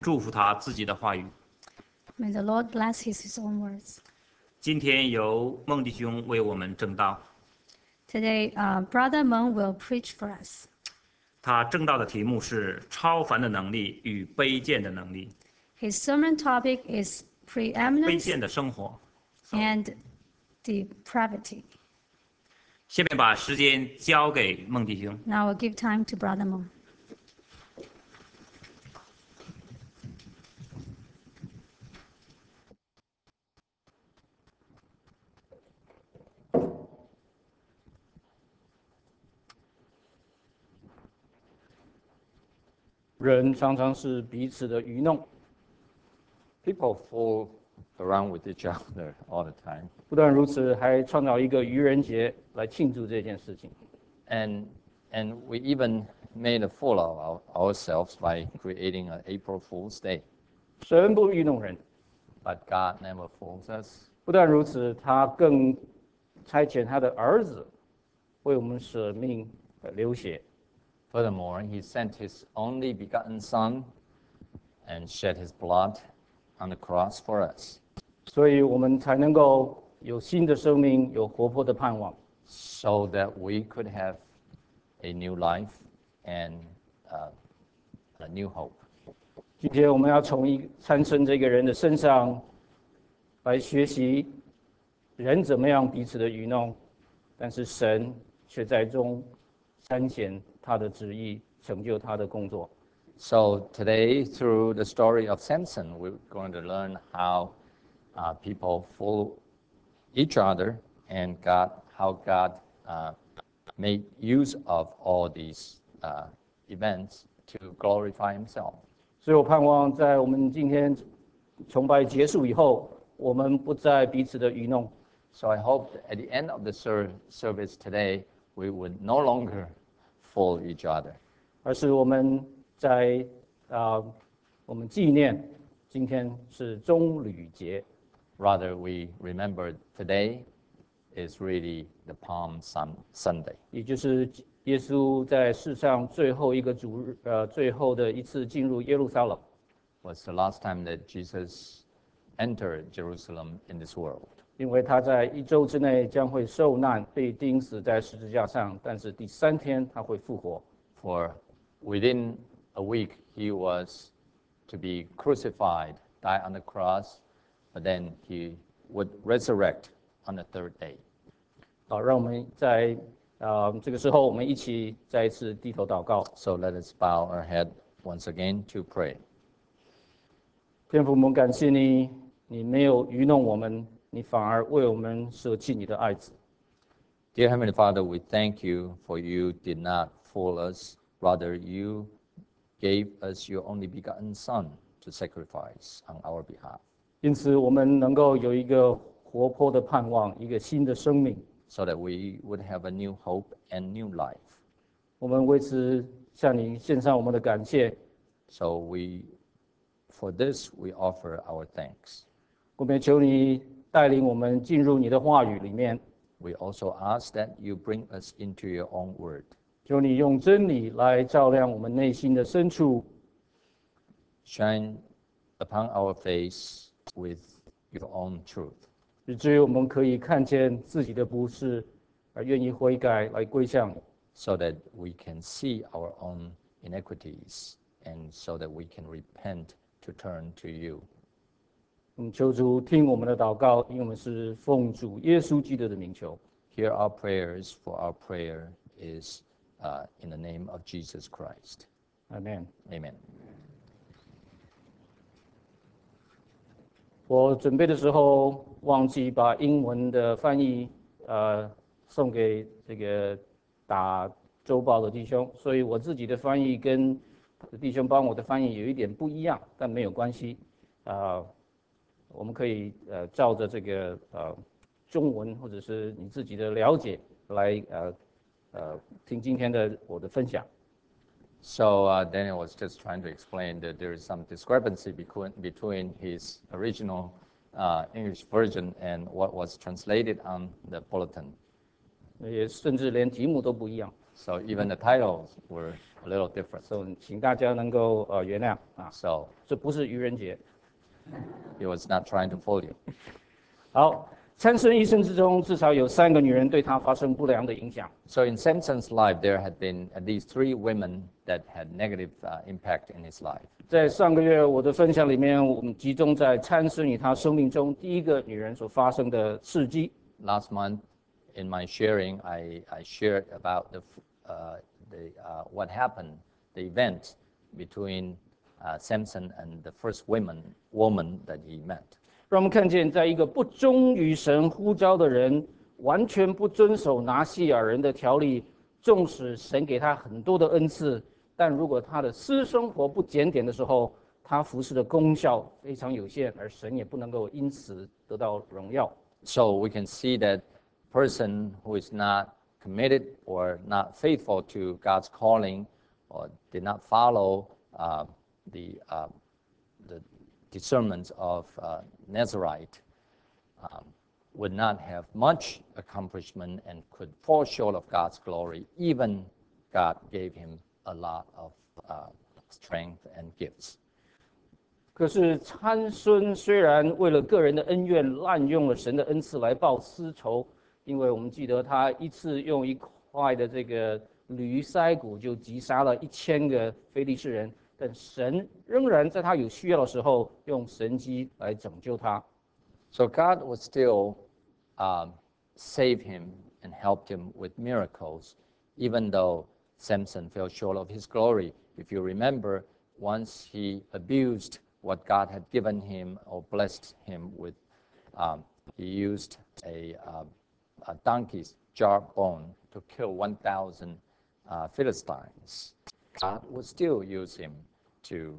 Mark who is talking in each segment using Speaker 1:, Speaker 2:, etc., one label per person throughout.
Speaker 1: 祝福他自己的话语。
Speaker 2: May the Lord bless his own words.
Speaker 1: 今天由孟弟兄为我们正道，
Speaker 2: Today, Brother Meng will preach for us.
Speaker 1: 他正道的题目是超凡的能力与卑贱的能力，
Speaker 2: His sermon topic is
Speaker 1: 卑
Speaker 2: preeminence
Speaker 1: 贱的生活。
Speaker 2: and depravity.
Speaker 1: 下面把时间交给孟弟兄。
Speaker 2: Now I'll give time to Brother Meng.
Speaker 3: 人常常是彼此的愚弄，
Speaker 4: People fool around with each other all the time.
Speaker 3: 不但如此，还创造一个愚人节来庆祝这件事情。
Speaker 4: And we even made a fool of ourselves by creating an April Fool's Day.
Speaker 3: 神不愚弄人，
Speaker 4: But God never fools us.
Speaker 3: 不但如此，他更差遣他的儿子为我们舍命流血。
Speaker 4: Furthermore, He sent His only begotten Son and shed His blood on the cross for us,
Speaker 3: 所以我们才能够有新的生命，有活泼的盼望。
Speaker 4: so that we could have a new life and a new hope.
Speaker 3: 今天我们要从参生这个人的身上来学习人怎么样彼此的愚弄，但是神却在中彰显他的旨意，成就他的工作。
Speaker 4: So today, through the story of Samson, we're going to learn how people fool each other and how God made use of all these events to glorify Himself.
Speaker 3: 所以我盼望在我们今天崇拜结束以后，我们不再彼此的愚弄，
Speaker 4: So I hope that at the end of the service today, we would no longer fool each other,
Speaker 3: 而是我们在我们纪念今天是棕榈节，
Speaker 4: rather we remember today is really the Palm Sunday.
Speaker 3: 也就是耶稣在世上最后一个主日，最后的一次进入耶路撒冷。
Speaker 4: Was the last time that Jesus entered Jerusalem in this world.
Speaker 3: 因为他在1周之内将会受难，被钉死在十字架上，但是第3天他会复活。
Speaker 4: For within a week he was to be crucified, die on the cross, but then he would resurrect on the third day.
Speaker 3: 好，让我们在这个时候，我们一起再一次低头祷告。
Speaker 4: So let us bow our head once again to pray.
Speaker 3: 天父，我们感谢你，你没有愚弄我们，你反而为我们舍弃你的爱子。
Speaker 4: Dear Heavenly Father, we thank you for you did not fool us. Rather, you gave us your only begotten Son to sacrifice on our behalf.
Speaker 3: 因此，我们能够有一个活泼的盼望，一个新的生命。
Speaker 4: So that we would have a new hope and new life.
Speaker 3: 我们为此向你献上我们的感谢。
Speaker 4: So for this, we offer our thanks.
Speaker 3: 我们也求你带领我们进入你的话语里面，
Speaker 4: We also ask that you bring us into your own word.
Speaker 3: 求你用真理来照亮我们内心的深处，
Speaker 4: Shine upon our face with your own truth,
Speaker 3: 以至于我们可以看见自己的不是，而愿意悔改来归向你。
Speaker 4: so that we can see our own iniquities and so that we can repent to turn to you.
Speaker 3: 求主听我们的祷告，因为我们是奉主耶稣基督的名求。
Speaker 4: Hear our prayers, for our prayer is in the name of Jesus Christ.
Speaker 3: Amen。
Speaker 4: Amen.
Speaker 3: 我准备的时候忘记把英文的翻译送给这个打周报的弟兄，所以我自己的翻译跟弟兄帮我的翻译有一点不一样，但没有关系。我们可以照着这个中文或者是你自己的了解来听今天的我的分享。
Speaker 4: So Daniel was just trying to explain that there is some discrepancy between his original English version and what was translated on the bulletin.
Speaker 3: 也甚至连题目都不一样。
Speaker 4: So even the titles were a little different.
Speaker 3: 所以请大家能够原谅啊，
Speaker 4: So
Speaker 3: 这不是愚人节。
Speaker 4: he was not trying to fool you.
Speaker 3: 好，参孙一生之中至少有3个女人对他发生不良的影响。
Speaker 4: So in Samson's life, there had been at least 3 women that had negative impact in his life.
Speaker 3: 在上个月我的分享里面，我们集中在参孙与他生命中第一个女人所发生的事迹。
Speaker 4: Last month, in my sharing, I shared about what happened, the event between Samson and the first woman that he met.
Speaker 3: 让我们看见，在一个不忠于神呼召的人，完全不遵守拿西亚人的条例，纵使神给他很多的恩赐，但如果他的私生活不检点的时候，他服侍的功效非常有限，而神也不能够因此得到荣耀。
Speaker 4: So we can see that person who is not committed or not faithful to God's calling or did not follow the discernments of Nazarite would not have much accomplishment and could fall short of God's glory, even God gave him a lot of strength and gifts.
Speaker 3: 可是参孙虽然为了个人的恩怨滥用了神的恩赐来报私仇，因为我们记得他一次用1块的这个驴腮骨就击杀了1000个非利士人，但神仍然在他有需要的时候用神迹来拯救他。
Speaker 4: So God would still save him and helped him with miracles, even though Samson fell short of his glory. If you remember, once he abused what God had given him or blessed him with, he used a donkey's jawbone to kill 1,000 Philistines. God would still use him to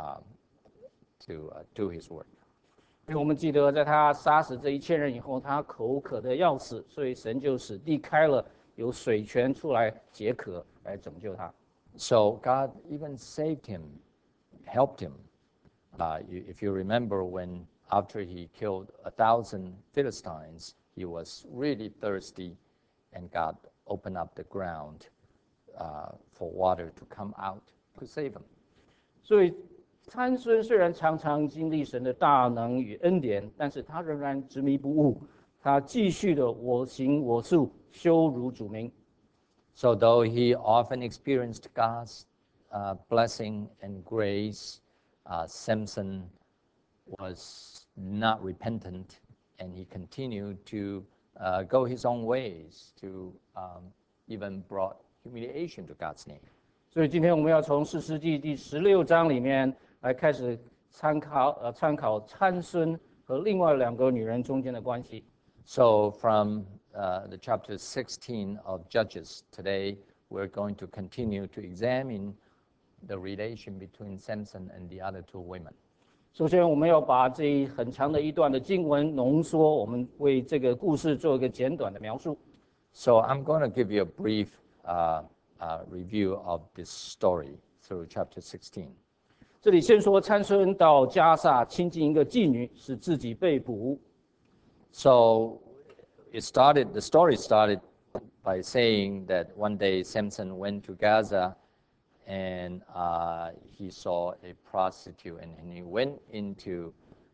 Speaker 4: do his work.
Speaker 3: 因为我们记得，在他杀死这1000人以后，他口渴的要死，所以神就使地开了，有水泉出来解渴，来拯救他。
Speaker 4: So God even saved him, helped him. If you remember, when after he killed 1,000 Philistines, he was really thirsty, and God opened up the ground for water to come out to save him.
Speaker 3: 所以参孙虽然常常经历神的大能与恩典，但是他仍然执迷不悟，他继续的我行我素，羞辱主名。
Speaker 4: So though he often experienced God's blessing and grace, Samson was not repentant, and he continued to go his own ways, to even brought humiliation to God's name.
Speaker 3: 所以今天我们要从士师记第16章里面来开始参考参孙和另外2个女人中间的关系。
Speaker 4: So from the chapter 16 of Judges, today we're going to continue to examine the relation between Samson and the other 2 women.
Speaker 3: 首先，我们要把这很长的一段的经文浓缩，我们为这个故事做一个简短的描述。
Speaker 4: So I'm going to give you a brief review of this story through chapter 16.
Speaker 3: 这里先说参孙到加萨亲近一个妓女，使自己被捕。
Speaker 4: So the story started by saying that one day Samson went to Gaza and he saw a prostitute and he went in to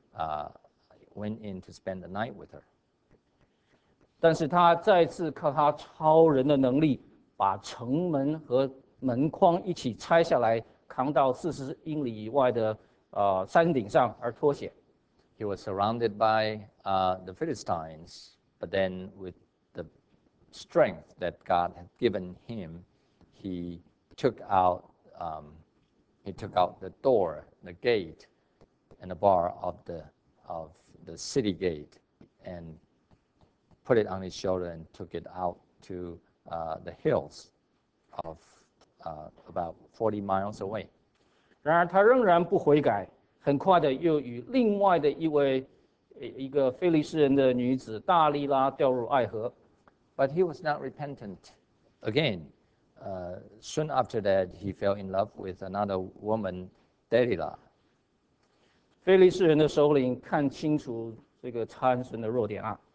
Speaker 4: spend the night with her.
Speaker 3: 但是他再次靠他超人的能力，把城门和门框一起拆下来，扛到40英里以外的山顶上而脱险。
Speaker 4: He was surrounded by the Philistines, but then with the strength that God had given him, he took out the door, the gate, and the bar of the city gate, and put it on his shoulder and took it out to the hills of about 40 miles away.
Speaker 3: 然而他仍然不悔改，很快的又与另外的一个非利士人的女子大利拉掉入爱河。
Speaker 4: But he was not repentant. Again, soon after that, he fell in love with another woman, Delilah.
Speaker 3: 非利士人的首领看清楚这个参孙的弱点啊，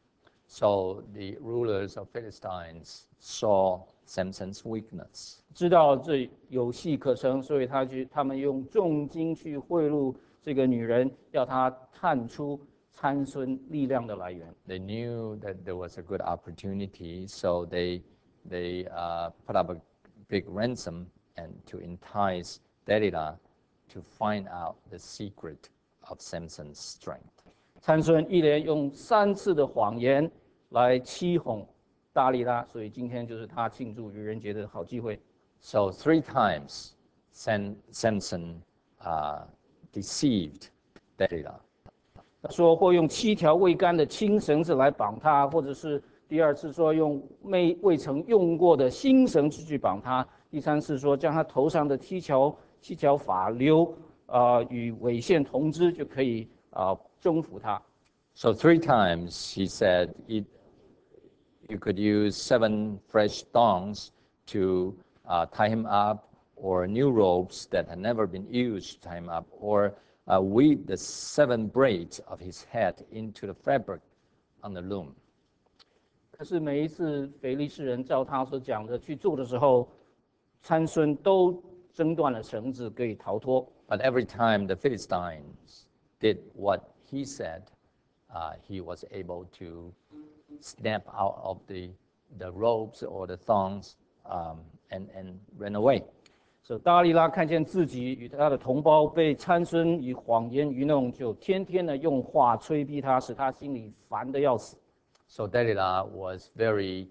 Speaker 4: So the rulers of Philistines saw Samson's weakness.
Speaker 3: 知道这有戏可乘，所以他们用重金去贿赂这个女人，要她探出参孙力量的来源。
Speaker 4: They knew that there was a good opportunity, so they put up a big ransom and to entice Delilah to find out the secret of Samson's strength.
Speaker 3: 参孙一连用3次的谎言来欺哄大利拉，所以今天就是他庆祝愚人节的好机会。
Speaker 4: So 3 times Samson deceived Delilah.
Speaker 3: 他说或用7条未干的青绳子来绑他，或者是第2次说用未曾用过的新绳子去绑他，第3次说将他头上的7条发绺与纬线同织，就可以征服他。
Speaker 4: So 3 times he said you could use 7 fresh thongs to tie him up, or new ropes that had never been used to tie him up, or weave the 7 braids of his head into the fabric on the loom.
Speaker 3: 可是每一次非利士人照他所讲的去做的时候，参孙都挣断了绳子，可以逃脱。
Speaker 4: But every time the Philistines did what he said, he was able to snap out of the ropes or the thongs and ran away.
Speaker 3: 所以大利拉看见自己与他的同胞被参孙以谎言愚弄，就天天的用话催逼他，使他心里烦得要死。
Speaker 4: So Delilah was very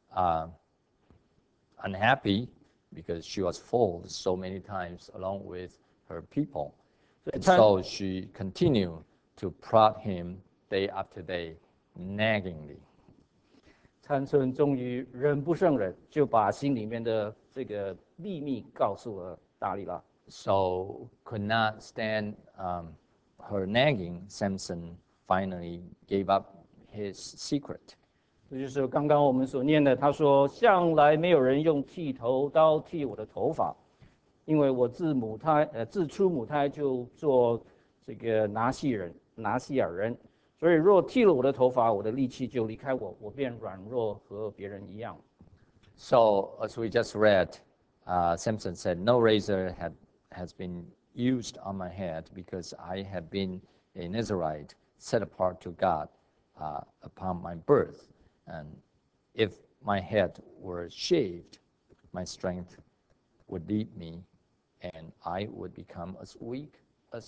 Speaker 4: unhappy because she was fooled so many times along with her people. And so she continued to prod him day after day, naggingly.
Speaker 3: 参孙终于忍不胜忍，就把心里面的这个秘密告诉了大利拉。
Speaker 4: So could not stand her nagging, Samson finally gave up his secret.
Speaker 3: 这就是刚刚我们所念的，他说：“向来没有人用剃头刀剃我的头发，因为我自出母胎就做这个拿西尔人，所以若剃了我的头发，我的力气就离开我，我便软弱和别人一样。”
Speaker 4: So as we just read, Samson said, "No razor has been used on my head because I have been a Nazirite set apart to God upon my birth. And if my head were shaved, my strength would leave me, and I would become as weak as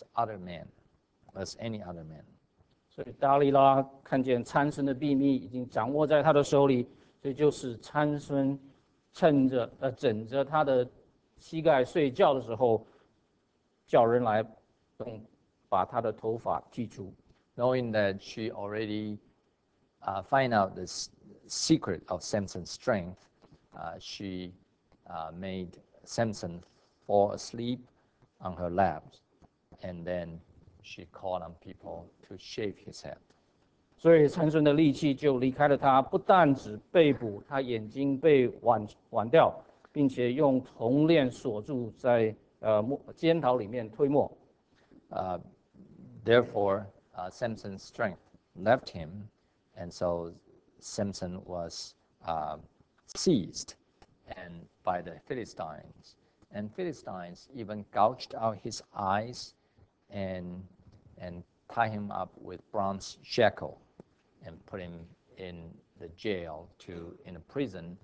Speaker 4: any other man."
Speaker 3: 所以大利拉看见参孙的秘密已经掌握在他的手里，所以就是参孙枕着他的膝盖睡觉的时候，叫人来把他的头发剃除。
Speaker 4: Knowing that she already find out the secret of Samson's strength, she made Samson fall asleep on her lap, and then she called on people to shave his head.
Speaker 3: 所以参孙的力气就离开了他，不但只被捕，他眼睛被剜掉，并且用铜链锁住在监牢里面推磨。
Speaker 4: Therefore, Samson's strength left him, and so Samson was seized by the Philistines. And Philistines even gouged out his eyes and tie him up with bronze shackle and put him in the jail in a prison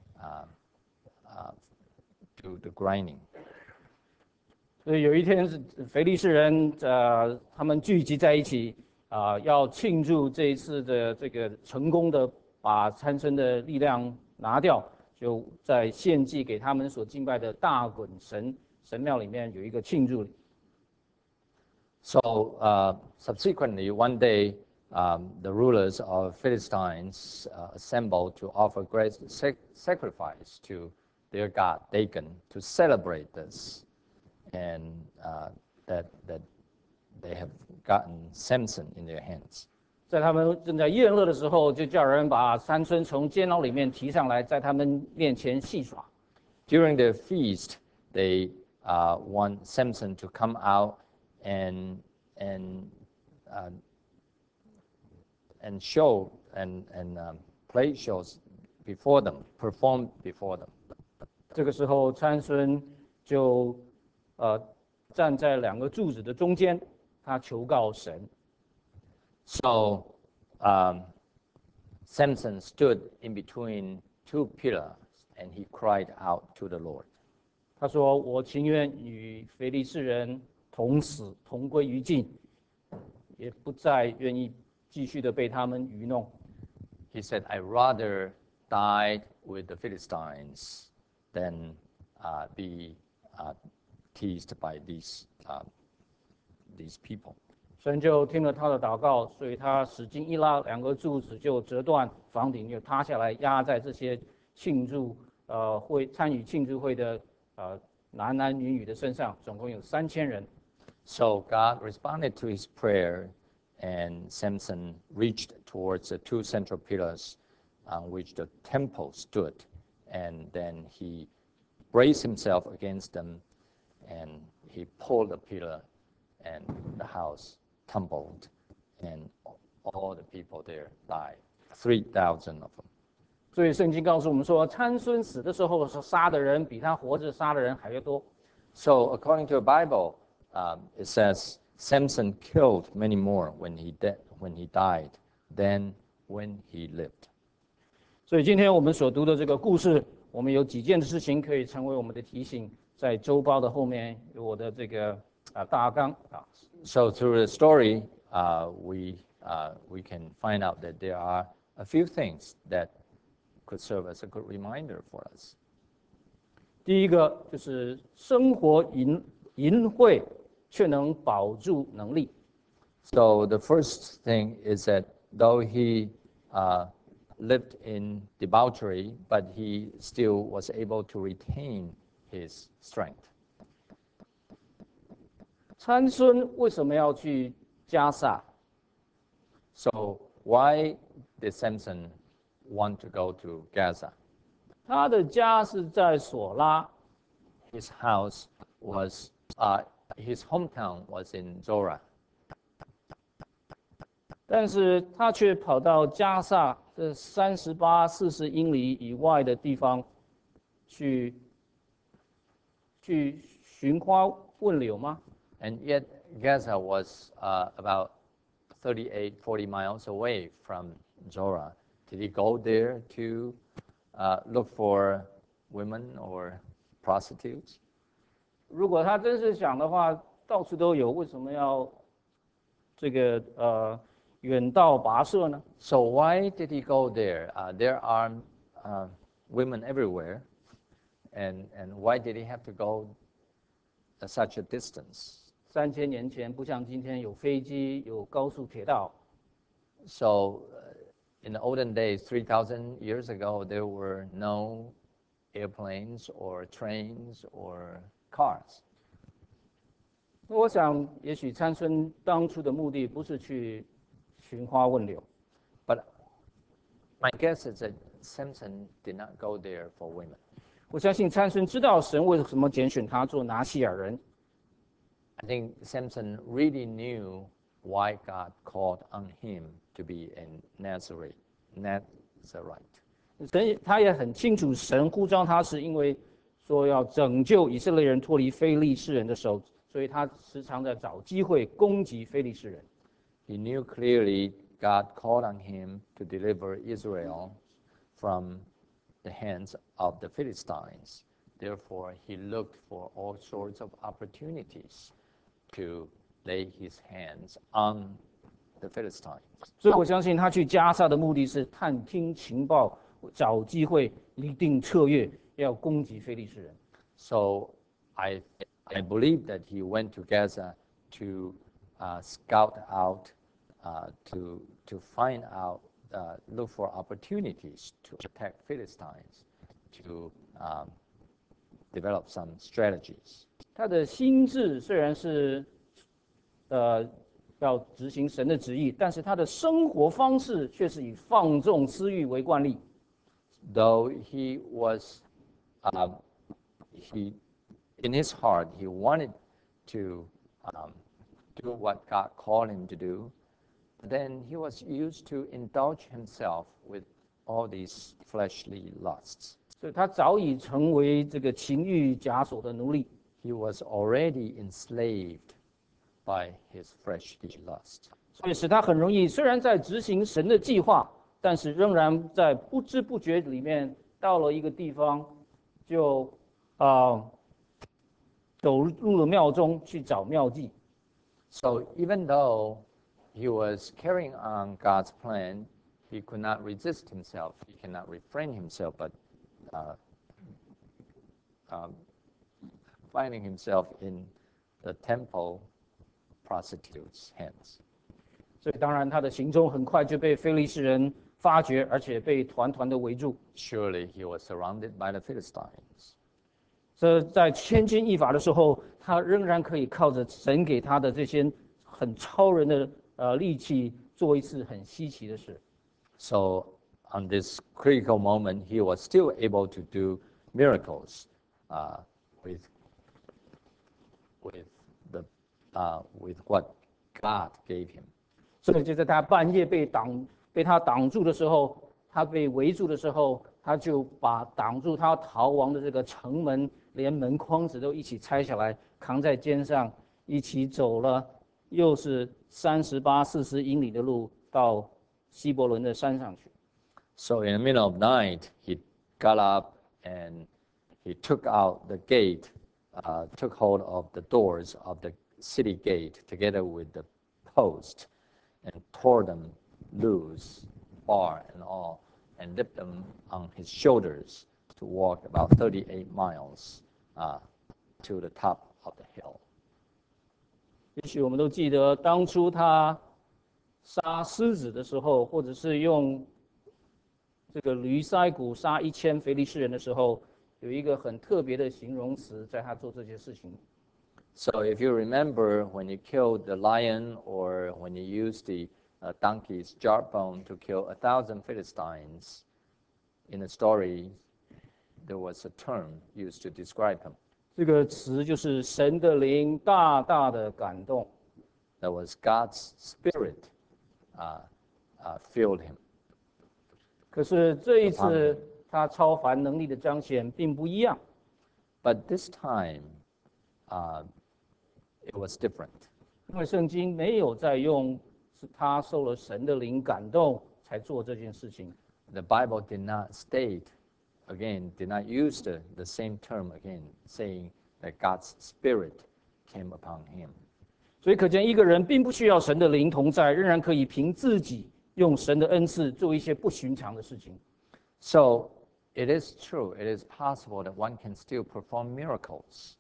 Speaker 4: to the grinding.
Speaker 3: 所以有一天是非利士人他们聚集在一起要庆祝这一次的这个成功的把参孙的力量拿掉，就在献祭给他们所敬拜的大衮神庙里面有一个庆祝礼。
Speaker 4: So subsequently, one day, the rulers of Philistines assembled to offer great sacrifice to their god Dagon to celebrate this, and that they have gotten Samson in their hands.
Speaker 3: 在他们正在宴乐的时候，就叫人把参孙从监牢里面提上来，在他们面前戏耍。
Speaker 4: During their feast, they want Samson to come out and show play shows before them, performed before them.
Speaker 3: 这个时候，参孙就站在两个柱子的中间，他求告神。
Speaker 4: So Samson stood in between two pillars and he cried out to the Lord.
Speaker 3: 他说：“我情愿与非利士人同死，同归于尽，也不再愿意继续的被他们愚弄。”
Speaker 4: He said, "I rather die with the Philistines than be teased by these people."
Speaker 3: 神就听了他的祷告，所以他使劲一拉，两个柱子就折断，房顶就塌下来，压在这些参与庆祝会的男男女女的身上，总共有3000人。
Speaker 4: So God responded to his prayer, and Samson reached towards the two central pillars on which the temple stood, and then he braced himself against them, and he pulled the pillar, and the house tumbled, and all the people there died, 3,000 of them.
Speaker 3: 所以圣经告诉我们说，参孙死的时候，杀的人比他活着杀的人还要多。
Speaker 4: So according to the Bible, it says Samson killed many more when he died than when he lived.
Speaker 3: 所以今天我们所读的这个故事，我们有几件事情可以成为我们的提醒。在周报的后面有我的这个大纲啊。
Speaker 4: So through the story, we can find out that there are a few things that could serve as a good reminder for us.
Speaker 3: 第一个就是生活淫秽，却能保住能力。
Speaker 4: So the first thing is that though he lived in debauchery, but he still was able to retain his strength.
Speaker 3: 参孙为什么要去加萨？
Speaker 4: So why did Samson want to go to Gaza?
Speaker 3: 他的家是在索拉，
Speaker 4: His house was, his hometown was in Zorah.
Speaker 3: 但是他却跑到加萨这38、40英里以外的地方去寻花问柳吗？
Speaker 4: And yet Gaza was about 40 miles away from Zorah. Did he go there to look for women or prostitutes?
Speaker 3: 如果他真是想的话，到处都有，为什么要这个远道跋涉呢？
Speaker 4: So why did he go there? There are women everywhere, and why did he have to go such a distance?
Speaker 3: 3000年前不像今天有飞机、有高速铁道，
Speaker 4: So in the olden days, 3,000 years ago, there were no airplanes or trains or cars.
Speaker 3: 我想也许参孙当初的目的不是去寻花问柳，
Speaker 4: But my guess is that Samson did not go there for women.
Speaker 3: 我相信参孙知道神为什么拣选他做拿西尔人。
Speaker 4: I think Samson really knew why God called on him to be a Nazarite.
Speaker 3: 他也很清楚，神呼召他是因为说要拯救以色列人脱离非利士人的手，所以他时常在找机会攻击非利士人。
Speaker 4: He knew clearly God called on him to deliver Israel from the hands of the Philistines. Therefore, he looked for all sorts of opportunities to lay his hands on the Philistines.
Speaker 3: 所以我相信他去加萨的目的是探听情报，找机会立定策略，要攻击非利士人。
Speaker 4: So I believe that he went to Gaza to scout out, to find out, look for opportunities to attack Philistines, to develop some strategies.
Speaker 3: 他的心智虽然是要执行神的旨意，但是他的生活方式却是以放纵私欲为惯例。
Speaker 4: Though he was, in his heart, he wanted to do what God called him to do, then he was used to indulge himself with all these fleshly lusts.
Speaker 3: 所以他早已成为这个情欲枷锁的奴隶。
Speaker 4: He was already enslaved by his fleshly lust.
Speaker 3: 所以使他很容易，虽然在执行神的计划，但是仍然在不知不觉里面到了一个地方，就走入了庙中去找妙计。
Speaker 4: So even though he was carrying on God's plan, he could not resist himself. He cannot refrain himself, but finding himself in the temple prostitute's hands.
Speaker 3: 所以当然他的行踪很快就被非利士人发觉，而且被团团的围住。
Speaker 4: Surely he was surrounded by the Philistines.
Speaker 3: 这在千钧一发的时候，他仍然可以靠着神给他的这些很超人的力气，做一次很稀奇的事。
Speaker 4: So on this critical moment, he was still able to do miracles with what God gave him.
Speaker 3: 所以就在他半夜被他挡住的时候，他被围住的时候，他就把挡住他逃亡的这个城门，连门框子都一起拆下来，扛在肩上，一起走了，又是38、40英里的路到希伯伦的山上去。
Speaker 4: So in the middle of night, he got up and he took out the gate, took hold of the doors of the city gate together with the post, and tore them loose, bar and all, and lifted them on his shoulders to walk about 38 miles to the top of the hill.
Speaker 3: 也许我们都记得，当初他杀狮子的时候，或者是用这个驴腮骨杀1000非利士人的时候，有一个很特别的形容词，在他做这些事情。
Speaker 4: So if you remember when you killed the lion or when you used the donkey's jawbone to kill 1,000 Philistines, in the story, there was a term used to describe him.
Speaker 3: 这个词就是神的灵大大的感动。
Speaker 4: That was God's Spirit filled him.
Speaker 3: 可是这一次他超凡能力的彰显并不一样。
Speaker 4: But this time, it was different.
Speaker 3: 因为圣经没有在用是他受了神的灵感动才做这件事情。
Speaker 4: The Bible did not state, again, did not use the same term again, saying that God's Spirit came upon him.
Speaker 3: 所以可见一个人并不需要神的灵同在，仍然可以凭自己用神的恩赐做一些不寻常的事情。
Speaker 4: So it is true, it is possible that one can still perform miracles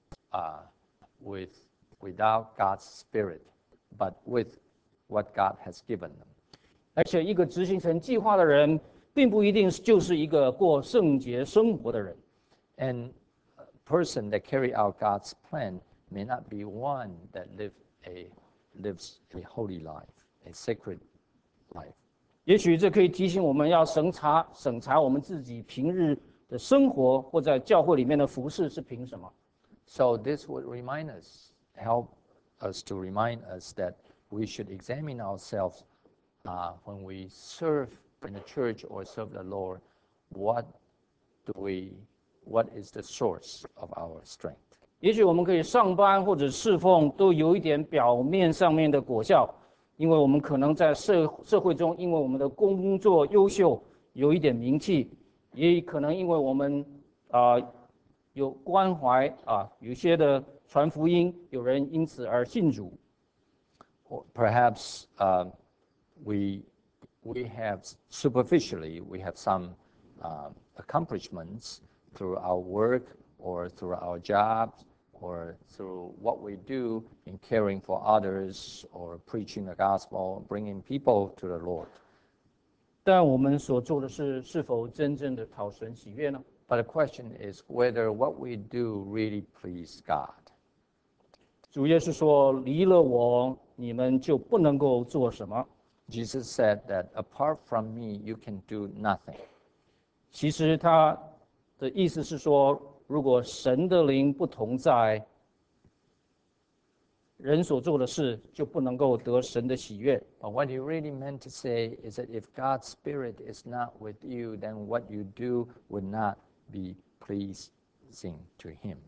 Speaker 4: without God's Spirit, but with what God has given them.
Speaker 3: 而且一个执行神计划的人，并不一定就是一个过圣洁生活的人。
Speaker 4: And a person that carry out God's plan may not be one that lives a holy life, a sacred life.
Speaker 3: 也许这可以提醒我们要审查我们自己平日的生活或在教会里面的服事是凭什么。
Speaker 4: So this would help us to remind us that we should examine ourselves when we serve in the church or serve the Lord. What is the source of our strength?
Speaker 3: 也许我们可以上班或者侍奉都有一点表面上面的果效，因为我们可能在社会中，因为我们的工作优秀，有一点名气，也可能因为我们有关怀有些的传福音，有人因此而信主。
Speaker 4: Or perhaps we have superficially we have some accomplishments through our work or through our jobs or through what we do in caring for others or preaching the gospel, bringing people to the Lord.
Speaker 3: 但我们所做的事是否真正的讨神喜悦呢？
Speaker 4: But the question is whether what we do really please God.
Speaker 3: 主耶稣说：“离了我，你们就不能够做什么。”
Speaker 4: Jesus said that apart from me, you can do nothing.
Speaker 3: 其实他的意思是说，如果神的灵不同在， 人所做的事就不能够得神的喜悦。
Speaker 4: But what he really meant to say is that if God's Spirit is not with you, then what you do would not be pleasing to him.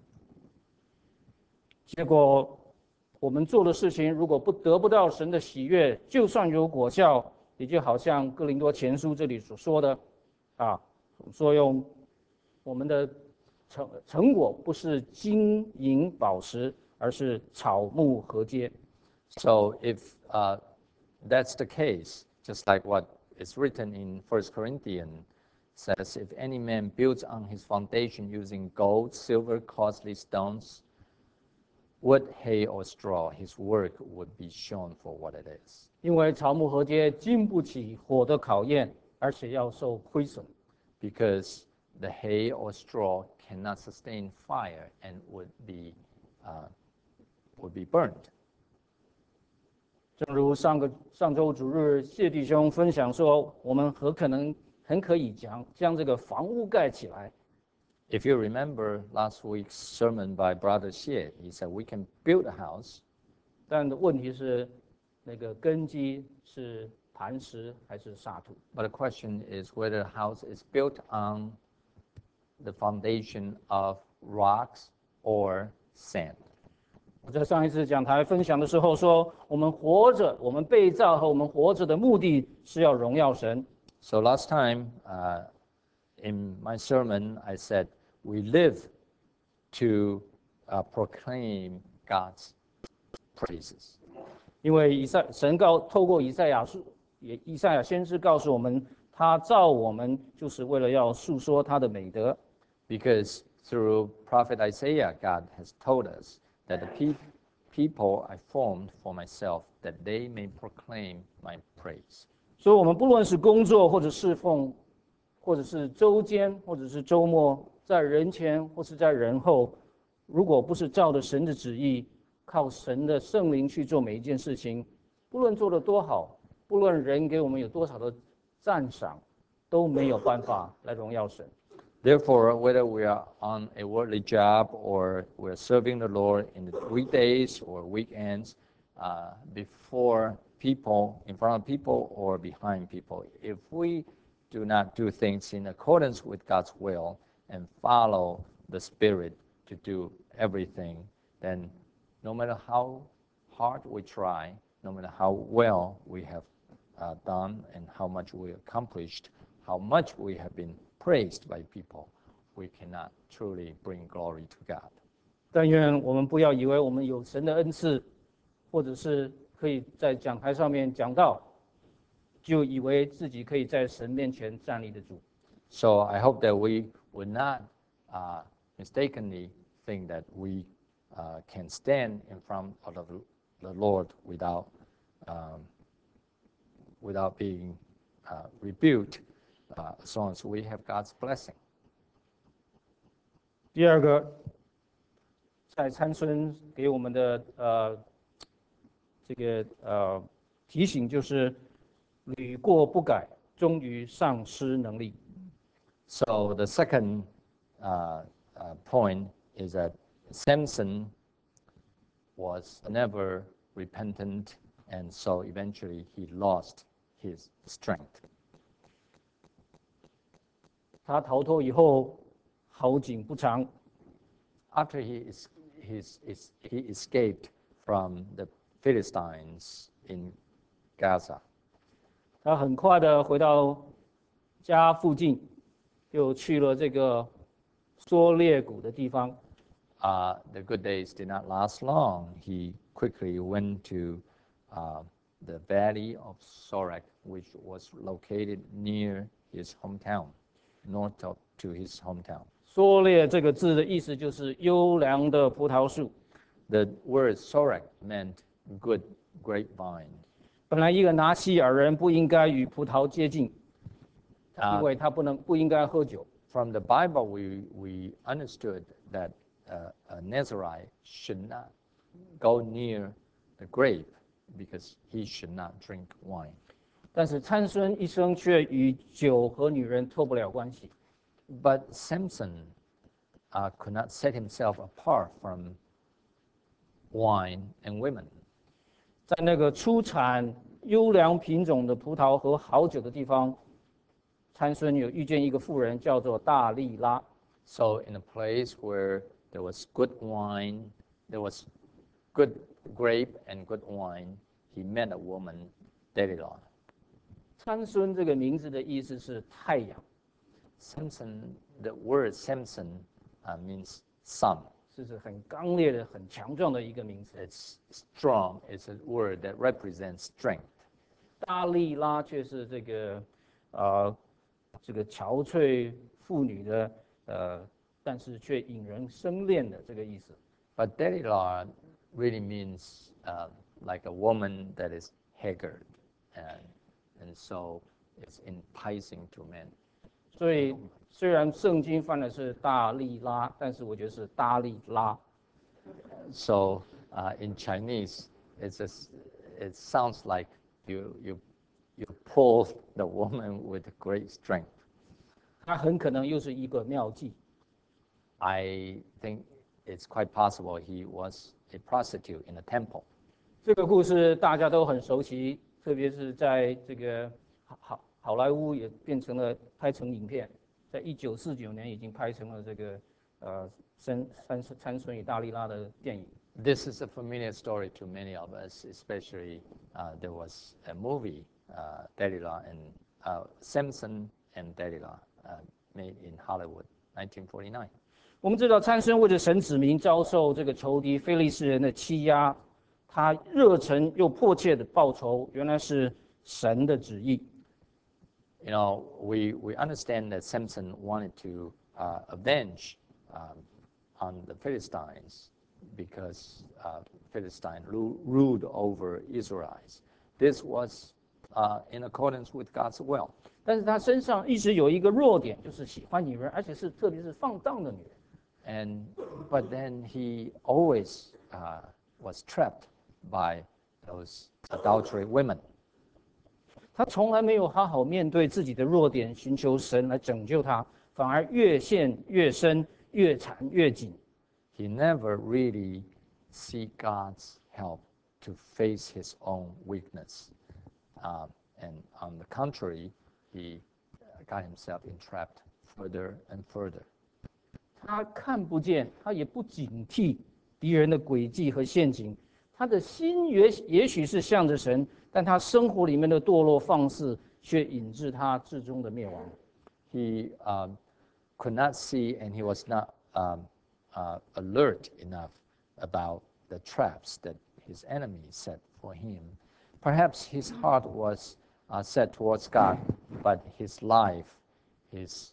Speaker 3: 结果我们做的事情如果得不到神的喜悦，就算有果效，也就好像哥林多前书这里所说的，说用我们的成果不是金银宝石，而是草木禾秸。
Speaker 4: So if that's the case, just like what is written in 1 Corinthians, says, if any man builds on his foundation using gold, silver, costly stones, wood, hay, or straw, his work would be shown for what it is.
Speaker 3: 因为草木禾秸经不起火的考验，而且要受亏损。
Speaker 4: Because the hay or straw cannot sustain fire and would be burned.
Speaker 3: 正如上周主日谢弟兄分享说，我们很可以将这个房屋盖起来。
Speaker 4: If you remember last week's sermon by Brother Xie, he said we can build a house.
Speaker 3: 但问题是，那个根基是磐石还是沙土？
Speaker 4: But the question is whether the house is built on the foundation of rocks or sand.
Speaker 3: 我在上一次讲台分享的时候说，我们活着，我们被造和我们活着的目的是要荣耀神。
Speaker 4: So last time in my sermon, I said we live to proclaim God's praises.
Speaker 3: 因为神透过以赛亚先知告诉我们，他造我们就是为了要述说他的美德。
Speaker 4: Because through prophet Isaiah, God has told us that the people I formed for myself, that they may proclaim my praise.
Speaker 3: 所以，我们不论是工作或者侍奉，或者是周间，或者是周末，在人前或是在人后，如果不是照着神的旨意，靠神的圣灵去做每一件事情，不论做得多好，不论人给我们有多少的赞赏，都没有办法来荣耀神。
Speaker 4: Therefore, whether we are on a worldly job or we're serving the Lord in the weekdays or weekends, before people, in front of people, or behind people, if we do not do things in accordance with God's will and follow the Spirit to do everything, then no matter how hard we try, no matter how well we have done and how much we accomplished, how much we have been praised by people, we cannot truly bring glory to God.
Speaker 3: 但愿我们不要以为我们有神的恩赐，或者是可以在讲台上面讲道，就以为自己可以在神面前站立得住。
Speaker 4: So I hope that we would not mistakenly think that we can stand in front of the Lord without being rebuked, as long as we have God's blessing.
Speaker 3: 第二个，在参孙给我们的提醒就是屡过不改，终于丧失能力。
Speaker 4: So the second point is that Samson was never repentant, and so eventually he lost his strength.
Speaker 3: 他逃脱以后，好景不长，
Speaker 4: After he escaped from the Philistines in Gaza,
Speaker 3: 他很快的回到家附近，又去了这个梭列谷的地方。
Speaker 4: the good days did not last long. He quickly went to the valley of Sorek, which was located near his hometown, north to his hometown.
Speaker 3: 梭列这个字的意思就是优良的葡萄树。
Speaker 4: The word Sorek meant good grapevine.
Speaker 3: 本来一个拿西尔人不应该与葡萄接近，因为他不应该喝酒。
Speaker 4: From the Bible, we understood that a Nazarite should not go near the grape because he should not drink wine.
Speaker 3: 但是参孙一生却与酒和女人脱不了关系。
Speaker 4: But Samson could not set himself apart from wine and women.
Speaker 3: 在那个出产优良品种的葡萄和好酒的地方，参孙有遇见一个妇人，叫做大利拉。
Speaker 4: So in a place where there was good wine, there was good grape and good wine, he met a woman, Delilah.
Speaker 3: 参孙这个名字的意思是太阳，
Speaker 4: Samson, the word Samson means sun.
Speaker 3: 是很刚烈的、很强壮的一个名字。
Speaker 4: It's strong. It's a word that represents strength.
Speaker 3: 大利拉却是这个憔悴妇女的但是却引人生恋的这个意思。
Speaker 4: But Delilah really means like a woman that is haggard, and so it's enticing to men.
Speaker 3: 所以虽然圣经翻的是大利拉，但是我觉得是大利拉。
Speaker 4: So in Chinese, it sounds like you pull the woman with great strength.
Speaker 3: 它很可能又是一个妙计。
Speaker 4: I think it's quite possible he was a prostitute in a temple.
Speaker 3: 这个故事大家都很熟悉，特别是在这个好莱坞也变成了拍成影片，在1949年已经拍成了这个参孙与大利拉的电影。
Speaker 4: This is a familiar story to many of us, especially there was a movie, Delilah and Samson and Delilah, made in Hollywood, 1949.
Speaker 3: 我们知道参孙为了神子民遭受这个仇敌非利士人的欺压，他热忱又迫切的报仇，原来是神的旨意。
Speaker 4: You know, we understand that Samson wanted to avenge on the Philistines because Philistines ruled over Israelites. This was in accordance with God's will.
Speaker 3: 但是他身上一直有一个弱点，就是喜欢女人，而且是特别是放荡的女人。
Speaker 4: But then he always was trapped by those adulterous women.
Speaker 3: 他从来没有好好面对自己的弱点，寻求神来拯救他，反而越陷越深，越缠越紧。
Speaker 4: He never really seek God's help to face his own weakness. And on the contrary, he got himself entrapped further and further.
Speaker 3: 他看不见，他也不警惕敌人的诡计和陷阱。他的心也许是向着神，但他生活里面的堕落放肆，却引致他至终的灭亡。
Speaker 4: He could not see, and he was not alert enough about the traps that his enemies set for him. Perhaps his heart was set towards God, but his life, his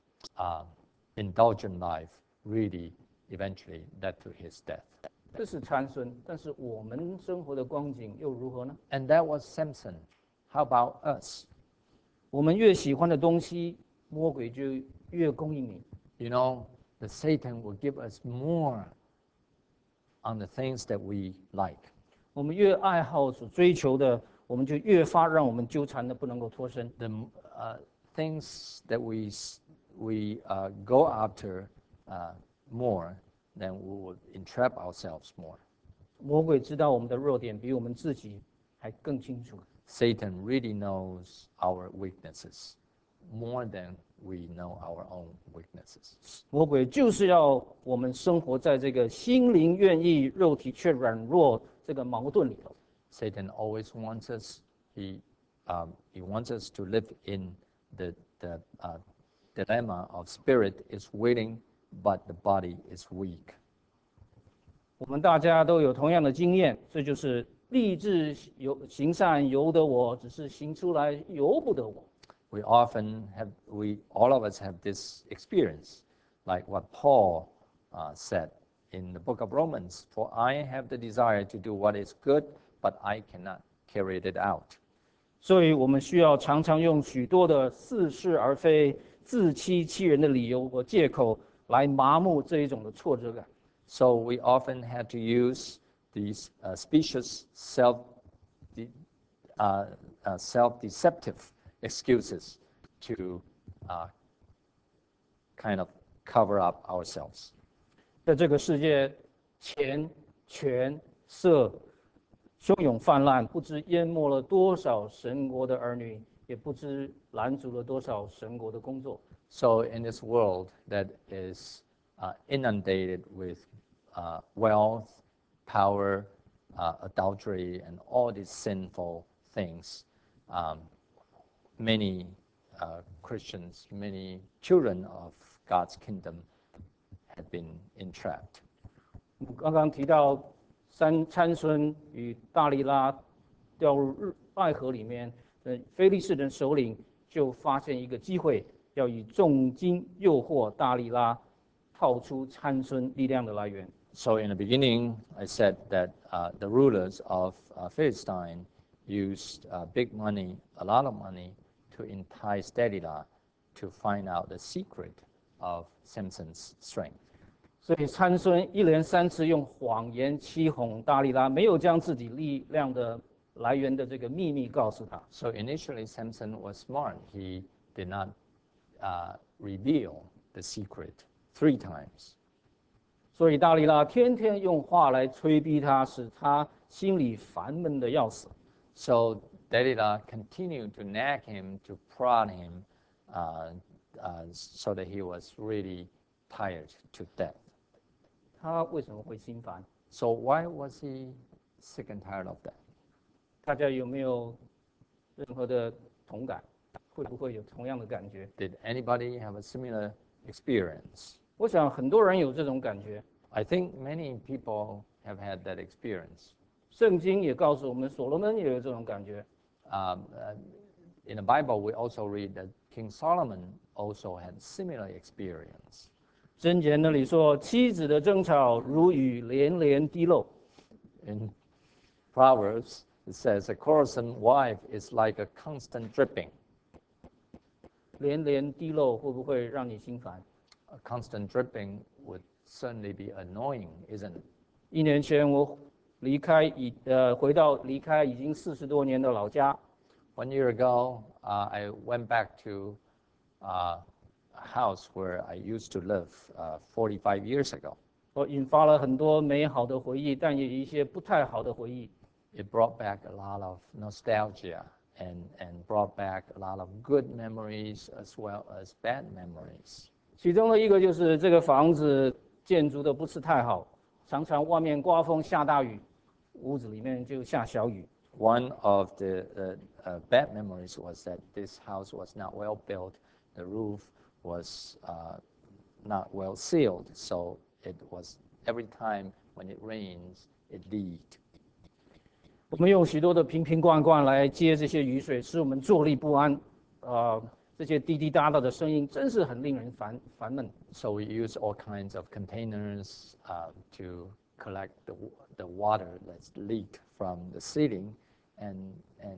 Speaker 4: indulgent life, really eventually led to his death.
Speaker 3: 这是参孙，但是我们生活的光景又如何呢？
Speaker 4: And that was Samson. How about us?
Speaker 3: 我们越喜欢的东西，魔鬼就越供应你。
Speaker 4: You know, the Satan will give us more on the things that we like.
Speaker 3: 我们越爱好所追求的，我们就越发让我们纠缠的不能够脱身。
Speaker 4: The things that we go after more, then we will entrap ourselves more.
Speaker 3: 魔鬼知道我们的弱点比我们自己还更清楚。
Speaker 4: Satan really knows our weaknesses more than we know our own weaknesses.
Speaker 3: 魔鬼就是要我们生活在这个心灵愿意、肉体却软弱这个矛盾里头。
Speaker 4: Satan always wants us. He wants us to live in the dilemma of spirit is willing, but the body is weak.
Speaker 3: 我们大家都有同样的经验，这就是立志行善由得我，只是行出来由不得我。
Speaker 4: All of us have this experience, like what Paul said in the book of Romans, for I have the desire to do what is good, but I cannot carry it out.
Speaker 3: 所以我们需要常常用许多的似是而非、自欺欺人的理由或借口来麻木这一种的挫折感。
Speaker 4: So we often have to use these specious self-deceptive excuses to kind of cover up ourselves.
Speaker 3: 在这个世界，钱权色汹涌泛滥，不知淹没了多少神国的儿女，也不知拦阻了多少神国的工作。
Speaker 4: So in this world that is inundated with wealth, power, adultery, and all these sinful things, many Christians, many children of God's kingdom have been entrapped.
Speaker 3: 我们刚刚提到参孙与大利拉掉入爱河里面，非利士人首领就发现一个机会，要以重金诱惑大利拉，套出参孙力量的来源。
Speaker 4: So in the beginning, I said that the rulers of Philistine used big money, a lot of money, to entice Delilah to find out the secret of Samson's strength.
Speaker 3: 所以参孙一连3次用谎言欺哄大利拉，没有将自己力量的来源的这个秘密告诉他。
Speaker 4: So initially, Samson was smart. He did not reveal the secret 3 times.
Speaker 3: 所以大利拉天天用话来催逼他，使他心里烦闷的要死。
Speaker 4: So Delilah continued to nag him, to prod him, so that he was really tired to death.
Speaker 3: 他为什么会心烦？
Speaker 4: So why was he sick and tired of that?
Speaker 3: 大家有没有任何的同感？会不会有同样的感觉？
Speaker 4: Did anybody have a similar experience?
Speaker 3: 我想很多人有这种感觉。
Speaker 4: I think many people have had that experience.
Speaker 3: 圣经也告诉我们，所罗门也有这种感觉。
Speaker 4: In the Bible, we also read that King Solomon also had similar experience.
Speaker 3: 箴言那里说，妻子的争吵如雨连连滴漏。
Speaker 4: In Proverbs, it says, a quarrelsome wife is like a constant dripping.
Speaker 3: 连连滴漏会不会让你心烦？
Speaker 4: A constant dripping would certainly be annoying, isn't it?
Speaker 3: 1年前我离开已经40多年的老家，
Speaker 4: 1 year ago, I went back to a house where I used to live 45 years ago.
Speaker 3: 我引发了很多美好的回忆，但也有一些不太好的回忆。
Speaker 4: It brought back a lot of nostalgia and brought back a lot of good memories as well as bad memories.
Speaker 3: 其中的一个就是这个房子建筑的不是太好，常常外面刮风下大雨，屋子里面就下小雨。
Speaker 4: One of the bad memories was that this house was not well built. The roof was not well sealed, so it was every time when it rains, it leaked.
Speaker 3: 我们用许多的瓶瓶罐罐来接这些雨水，使我们坐立不安。这些滴滴答答的声音真是很令人烦闷。
Speaker 4: So we use all kinds of containers to collect the water that's leaked from the ceiling, and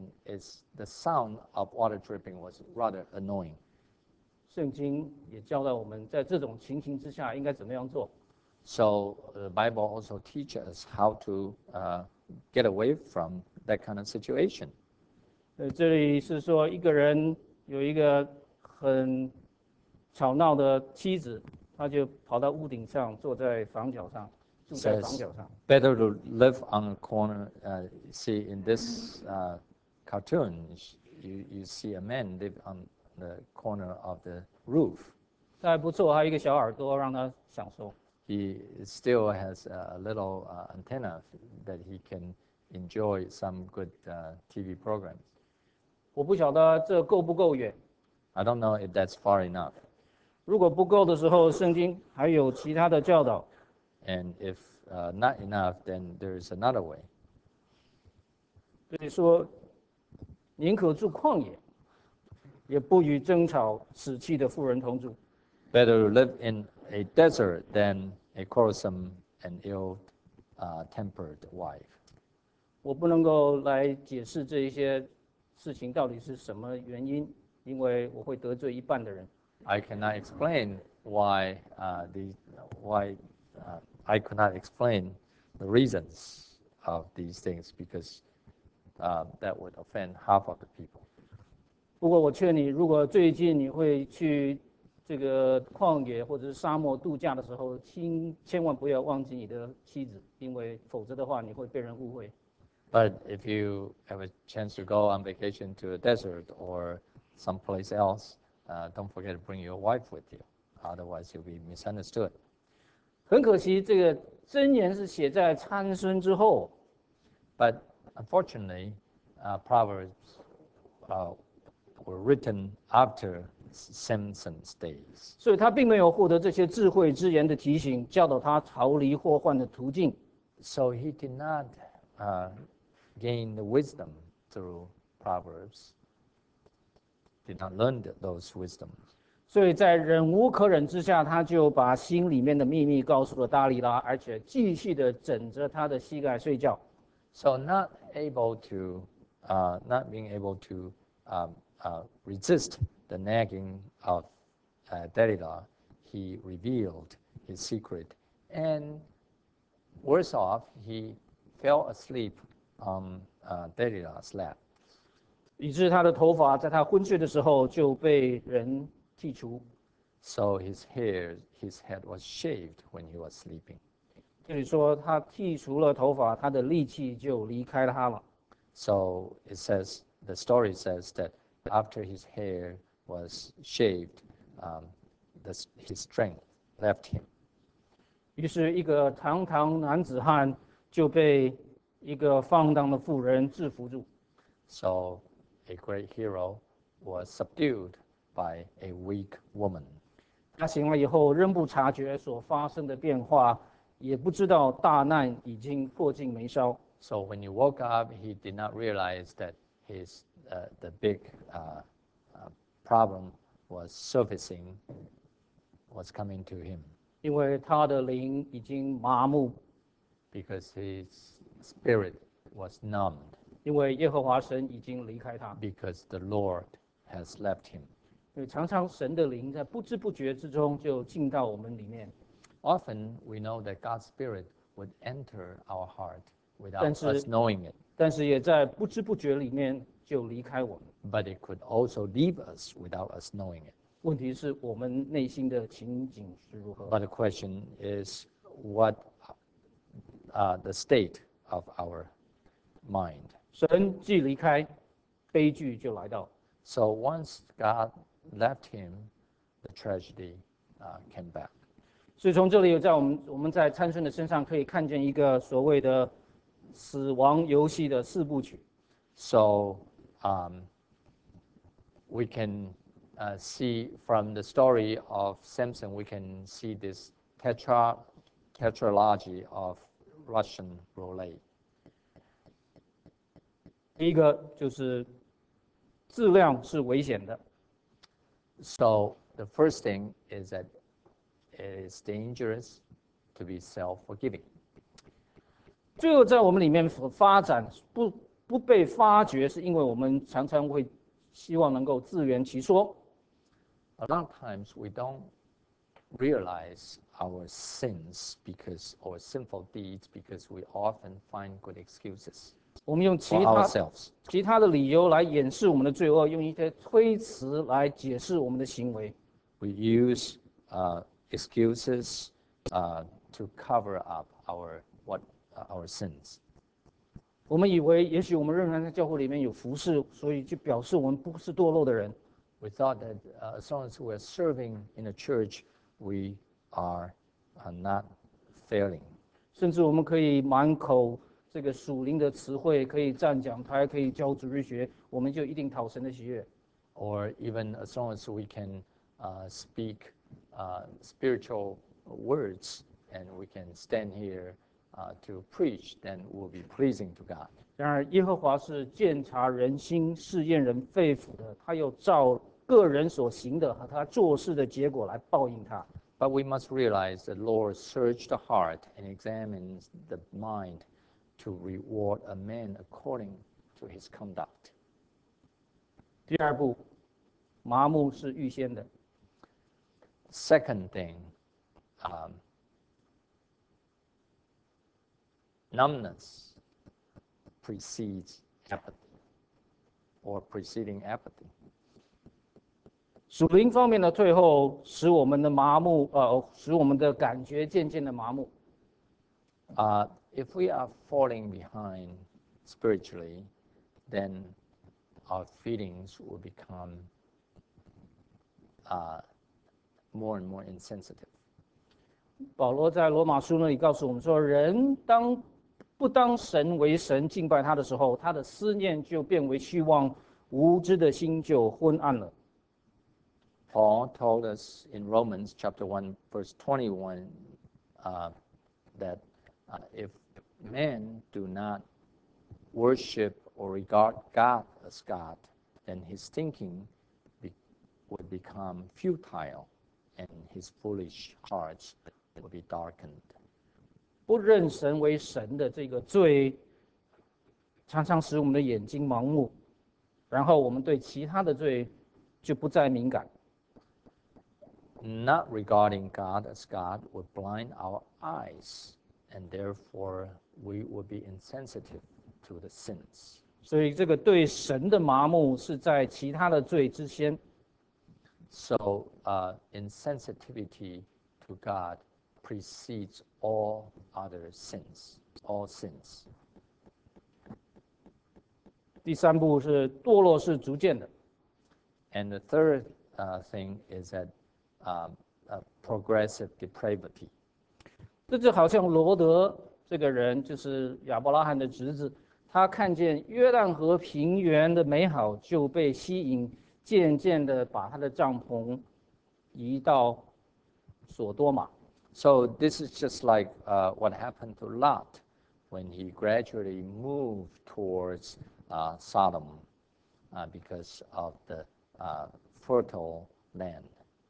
Speaker 4: the sound of water dripping was rather annoying.
Speaker 3: 圣经也教导我们，在这种情形之下应该怎么样做。
Speaker 4: So the Bible also teaches us how to get away from that kind of situation.
Speaker 3: 这里是说一个人有一个很吵闹的妻子，他就跑到屋顶上，坐在房角上，住在房角上。
Speaker 4: Better to live on a corner. See, in this cartoon, you see a man live on the corner of the roof.
Speaker 3: 这还不错，还有一个小耳朵让他享受。
Speaker 4: He still has a little antenna that he can enjoy some good TV programs.
Speaker 3: 我不晓得这够不够远。
Speaker 4: I don't know if that's far enough.
Speaker 3: 如果不够的时候，圣经还有其他的教导。
Speaker 4: And if not enough, then there is another way.
Speaker 3: 所以说，宁可住旷野，也不与争吵死气的妇人同住。
Speaker 4: Better to live in a desert than a quarrelsome and ill-tempered wife.
Speaker 3: 我不能够来解释这一些事情到底是什么原因，因为我会得罪一半的人。
Speaker 4: I cannot explain why I could not explain the reasons of these things because that would offend half of the people.
Speaker 3: 不过我劝你，如果最近你会去这个旷野或者是沙漠度假的时候，千万不要忘记你的妻子，因为否则的话你会被人误会。
Speaker 4: But if you have a chance to go on vacation to a desert or someplace else, don't forget to bring your wife with you. Otherwise, you'll be misunderstood.
Speaker 3: 很可惜，这个箴言是写在参孙之后，
Speaker 4: But unfortunately, Proverbs were written after Samson's days.
Speaker 3: 所以他并没有获得这些智慧之言的提醒，教导他逃离祸患的途径。
Speaker 4: So he did not gain the wisdom through Proverbs, did not learn those wisdoms.
Speaker 3: 所以在忍无可忍之下，他就把心里面的秘密告诉了大利拉，而且继续的枕着他的膝盖睡觉。
Speaker 4: So not being able to resist the nagging of Delilah, he revealed his secret, and worse off, he fell asleep on Delilah's lap.
Speaker 3: 以致他的头发在他昏睡的时候就被人剔除。
Speaker 4: So his head was shaved when he was sleeping.
Speaker 3: 这里说他剔除了头发，他的力气就离开了他了。
Speaker 4: So it says, the story says that after his hair was shaved, his strength left him.
Speaker 3: 于是，一个堂堂男子汉就被一个放荡的妇人制服住。
Speaker 4: So a great hero was subdued by a weak woman.
Speaker 3: 他醒了以后，仍不察觉所发生的变化，也不知道大难已经迫近眉梢。
Speaker 4: So when he woke up, he did not realize that the big problem was surfacing, was coming to him,
Speaker 3: 因为他的灵已经麻木，
Speaker 4: because his spirit was numbed,
Speaker 3: 因为耶和华神已经离开他。
Speaker 4: because the Lord has left him.
Speaker 3: 所以常常神的灵在不知不觉之中就进到我们里面。
Speaker 4: Often we know that God's spirit would enter our heart without
Speaker 3: 但是-
Speaker 4: us knowing it,
Speaker 3: 但是也在不知不觉里面就离开我们。
Speaker 4: but it could also leave us without us knowing it.
Speaker 3: 问题是我们内心的情景是如何？
Speaker 4: But the question is, what the state of our mind?
Speaker 3: 神既离开，悲剧就来到。
Speaker 4: So once God left him, the tragedy came back.
Speaker 3: 所以从这里在我们在参孙的身上可以看见一个所谓的死亡游戏的四部曲。
Speaker 4: So we can see from the story of Samson, we can see this tetralogy of Russian roulette.
Speaker 3: 第一个就是质量是危险的，
Speaker 4: So the first thing is that it is dangerous to be self-forgiving.
Speaker 3: 最后在我们里面所发展不被发觉，是因为我们常常会希望能够自圆其说。
Speaker 4: A lot of times we don't realize our sins or sinful deeds because we often find good excuses
Speaker 3: 我们用
Speaker 4: for ourselves.
Speaker 3: 其他的理由来掩饰我们的罪恶，用一些推辞来解释我们的行为。
Speaker 4: We use excuses to cover up our sins.
Speaker 3: 我们以为也许我们仍然在教会里面有服侍，所以就表示我们不是堕落的人。
Speaker 4: We thought that as long as we're serving in a church, we are not failing.
Speaker 3: 甚至我们可以满口这个属灵的词汇，可以站讲台，可以教主日学，我们就一定讨神的喜悦。
Speaker 4: Or even as long as we can speak spiritual words and we can stand here to preach, then we'll be pleasing to God.
Speaker 3: 然而，耶和华是鉴察人心、试验人肺腑的，他又照个人所行的和他做事的结果来报应他。
Speaker 4: But we must realize that Lord searches the heart and examines the mind to reward a man according to his conduct.
Speaker 3: 第二步，麻木是预先的。
Speaker 4: Second thing, numbness precedes apathy or preceding apathy.
Speaker 3: 属灵方面的退后，使我们的麻木，使我们的感觉渐渐的麻木。
Speaker 4: If we are falling behind spiritually, then our feelings will become more and more insensitive.
Speaker 3: 保罗在罗马书那里告诉我们说，人不当神为神敬拜他的时候，他的思念就变为虚妄，无知的心就昏暗了。
Speaker 4: Paul told us in Romans chapter 1, verse 21, that if men do not worship or regard God as God, then his thinking would become futile and his foolish hearts would be darkened.
Speaker 3: 不认神为神的这个罪，常常使我们的眼睛盲目，然后我们对其他的罪就不再敏感。
Speaker 4: Not regarding God as God would blind our eyes, and therefore we would be insensitive to the sins.
Speaker 3: 所以这个对神的麻木是在其他的罪之先。
Speaker 4: So insensitivity to God precedes all other sins, all sins.
Speaker 3: 第三步是堕落是逐渐的。
Speaker 4: And the third thing is that progressive depravity.
Speaker 3: 这就好像罗德这个人，就是亚伯拉罕的侄子，他看见约旦河平原的美好，就被吸引，渐渐的把他的帐篷移到索多玛。
Speaker 4: So this is just like what happened to Lot when he gradually moved towards Sodom because of the fertile land.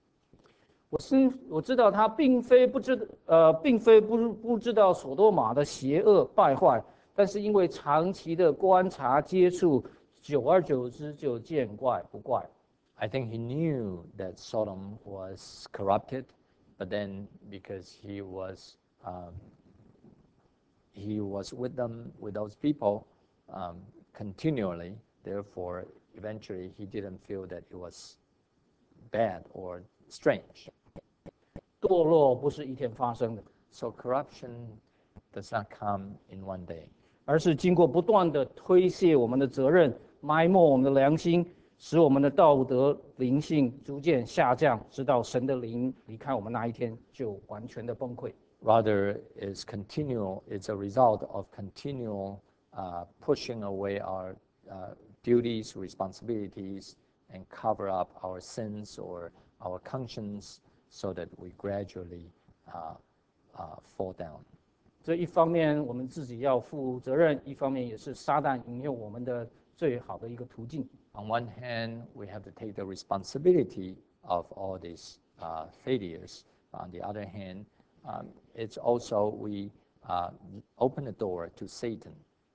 Speaker 3: 我知道他并非不知道索多玛的邪恶败坏，但是因为长期的观察接触，久而久之就见怪不怪。
Speaker 4: I think he knew that Sodom was corrupted, but then because he was with them, with those people continually, therefore eventually he didn't feel that it was bad or strange.
Speaker 3: 堕落不是一天发生的，
Speaker 4: So corruption does not come in one day.
Speaker 3: 而是经过不断的推卸我们的责任，埋没我们的良心，使我们的道德灵性逐渐下降，直到神的灵离开我们那一天，就完全的崩溃。
Speaker 4: Rather, it's a result of continual pushing away our duties, responsibilities, and cover up our sins or our conscience so that we gradually fall down.
Speaker 3: 这一方面我们自己要负责任，一方面也是撒旦引诱我们的最好的一个途径。
Speaker 4: On one hand, we have to take the responsibility of all these failures. On the other hand, it's also we open the door to Satan.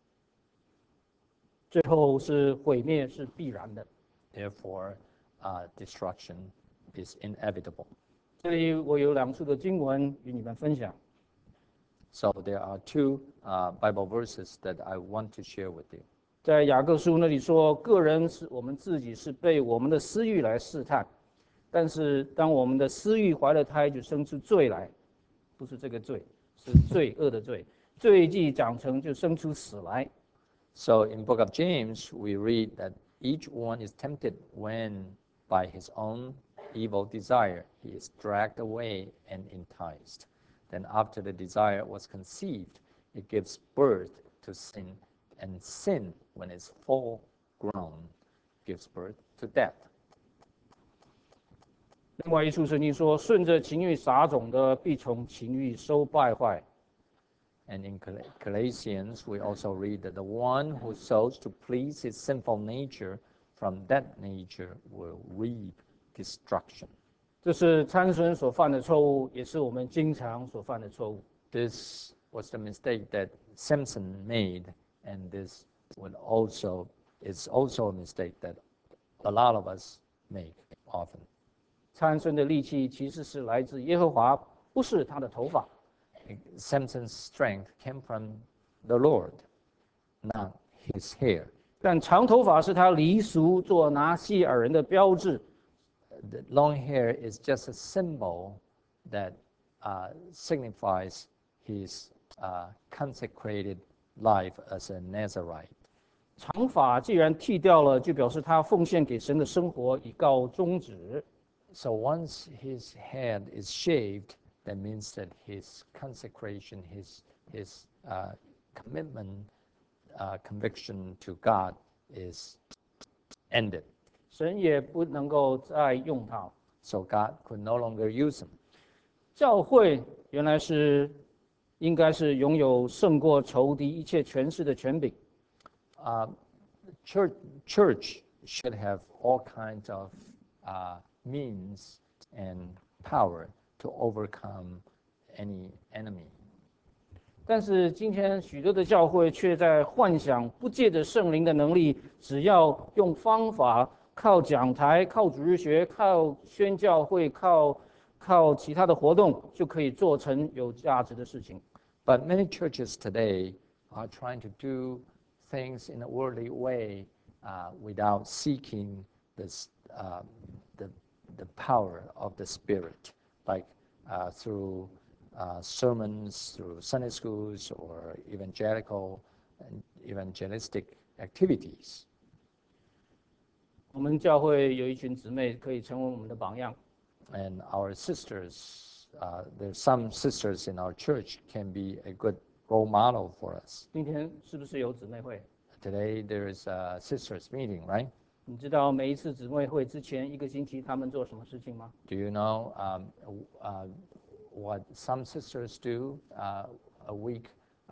Speaker 3: 最后是毁灭是必然的。
Speaker 4: Therefore, destruction is inevitable.
Speaker 3: 这里我有2处的经文与你们分享。
Speaker 4: So there are two Bible verses that I want to share with you.
Speaker 3: 在雅各书那里说，个人是我们自己是被我们的私欲来试探，但是当我们的私欲怀了胎，就生出罪来，不是这个罪，是罪恶的罪。罪既长成，就生出死来。
Speaker 4: So in book of James, we read that each one is tempted when by his own evil desire he is dragged away and enticed. Then after the desire was conceived, it gives birth to sin, and sin, when it's full grown, gives birth to death.
Speaker 3: 另外一处圣经说，顺着情欲撒种的，必从情欲收败坏。
Speaker 4: And in Galatians, we also read that the one who sows to please his sinful nature, from that nature will reap destruction.
Speaker 3: 这是参孙所犯的错误，也是我们经常所犯的错误。
Speaker 4: This was the mistake that Samson made, and this is also a mistake that a lot of us make often.
Speaker 3: 参孙的力气其实是来自耶和华，不是他的头发。
Speaker 4: Samson's strength came from the Lord, not his hair.
Speaker 3: 但长头发是他离俗做拿西尔人的标志。
Speaker 4: the long hair is just a symbol that signifies his consecrated life as a Nazarite.
Speaker 3: 长发既然剃掉了，就表示他奉献给神的生活已告终止。
Speaker 4: So once his head is shaved, that means that his consecration, his commitment, conviction to God is ended.
Speaker 3: 神也不能够再用他。
Speaker 4: So God could no longer use him.
Speaker 3: 教会原来应该是拥有胜过仇敌一切权势的权柄。
Speaker 4: Church should have all kinds of means and power to overcome any enemy.
Speaker 3: 但是今天许多的教会却在幻想，不借着圣灵的能力，只要用方法，靠讲台、靠主日学、靠宣教会、靠其他的活动，就可以做成有价值的事情。
Speaker 4: But many churches today are trying to do things in a worldly way without seeking this, the power of the Spirit, like through sermons, through Sunday schools, or evangelistic activities.
Speaker 3: 我们教会有一群姊妹可以成为我们的榜样。
Speaker 4: And our sisters, there's some sisters in our church can be a good role model for us.
Speaker 3: 今天是不是有姊妹会？
Speaker 4: Today there is a sisters meeting, right?
Speaker 3: 你知道每一次姊妹会之前1个星期他们做什么事情吗？
Speaker 4: Do you know what some sisters do a week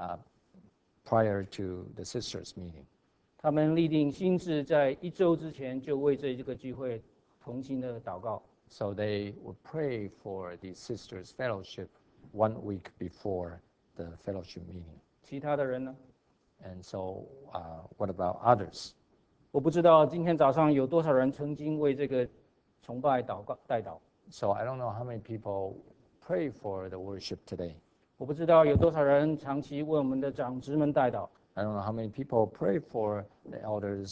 Speaker 4: prior to the sisters meeting?
Speaker 3: 他们立定心志，在1周之前就为这个聚会同心的祷告。
Speaker 4: So they would pray for the sisters fellowship 1 week before the fellowship meeting.
Speaker 3: 其他的人呢？
Speaker 4: And so what about others?
Speaker 3: 我不知道今天早上有多少人曾经为这个崇拜代祷。
Speaker 4: So I don't know how many people pray for the worship today.
Speaker 3: 我不知道有多少人长期为我们的长职们代祷。
Speaker 4: I don't know how many people pray for the elder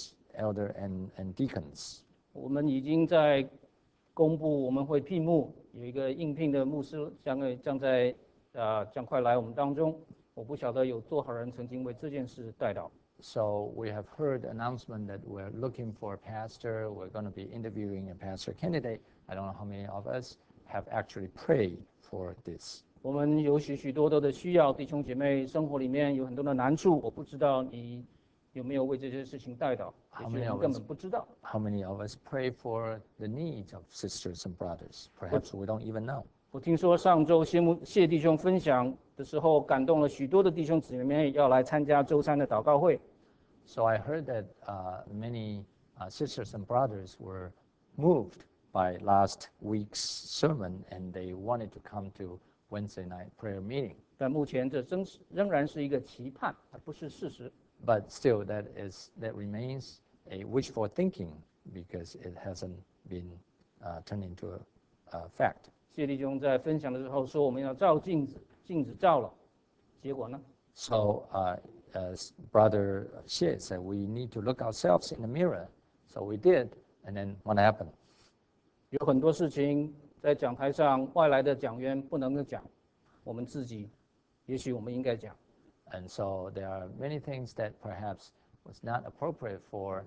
Speaker 4: and deacons.
Speaker 3: 我们已经在公布，我们会聘牧，有一个应聘的牧师将快来我们当中。我不晓得有多少人曾经为这件事代祷。
Speaker 4: So we have heard announcement that we're looking for a pastor. We're going to be interviewing a pastor candidate. I don't know how many of us have actually prayed for this.
Speaker 3: 我们有许多的需要，弟兄姐妹生活里面有很多的难处，我不知道你有没有为这些事情代祷，也许我们根本不知道。
Speaker 4: How many of us pray for the needs of sisters and brothers? Perhaps we don't even know.
Speaker 3: 我听说上周谢弟兄分享的时候，感动了许多的弟兄姊妹要来参加周3的祷告会。
Speaker 4: So I heard that many sisters and brothers were moved by last week's sermon, and they wanted to come to Wednesday night prayer meeting.
Speaker 3: 但目前这仍然是一个期盼，而不是事实。
Speaker 4: But still, that remains a wishful thinking because it hasn't been turned into a fact.
Speaker 3: 谢弟兄在分享的时候说，我们要照镜子，镜子照了，结果呢？
Speaker 4: So as Brother Xie said, we need to look ourselves in the mirror. So we did, and then what happened?
Speaker 3: 有很多事情在讲台上外来的讲员不能够讲，我们自己，也许我们应该讲。
Speaker 4: And so there are many things that perhaps was not appropriate for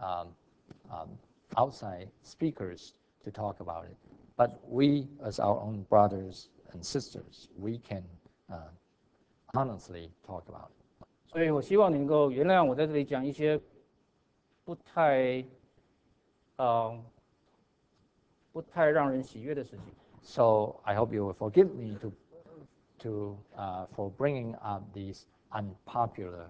Speaker 4: outside speakers to talk about it. But we, as our own brothers and sisters, we can honestly talk about it.
Speaker 3: 所以我希望你能够原谅我在这里讲一些不太让人喜悦的事情。
Speaker 4: So I hope you will forgive me for bringing up these unpopular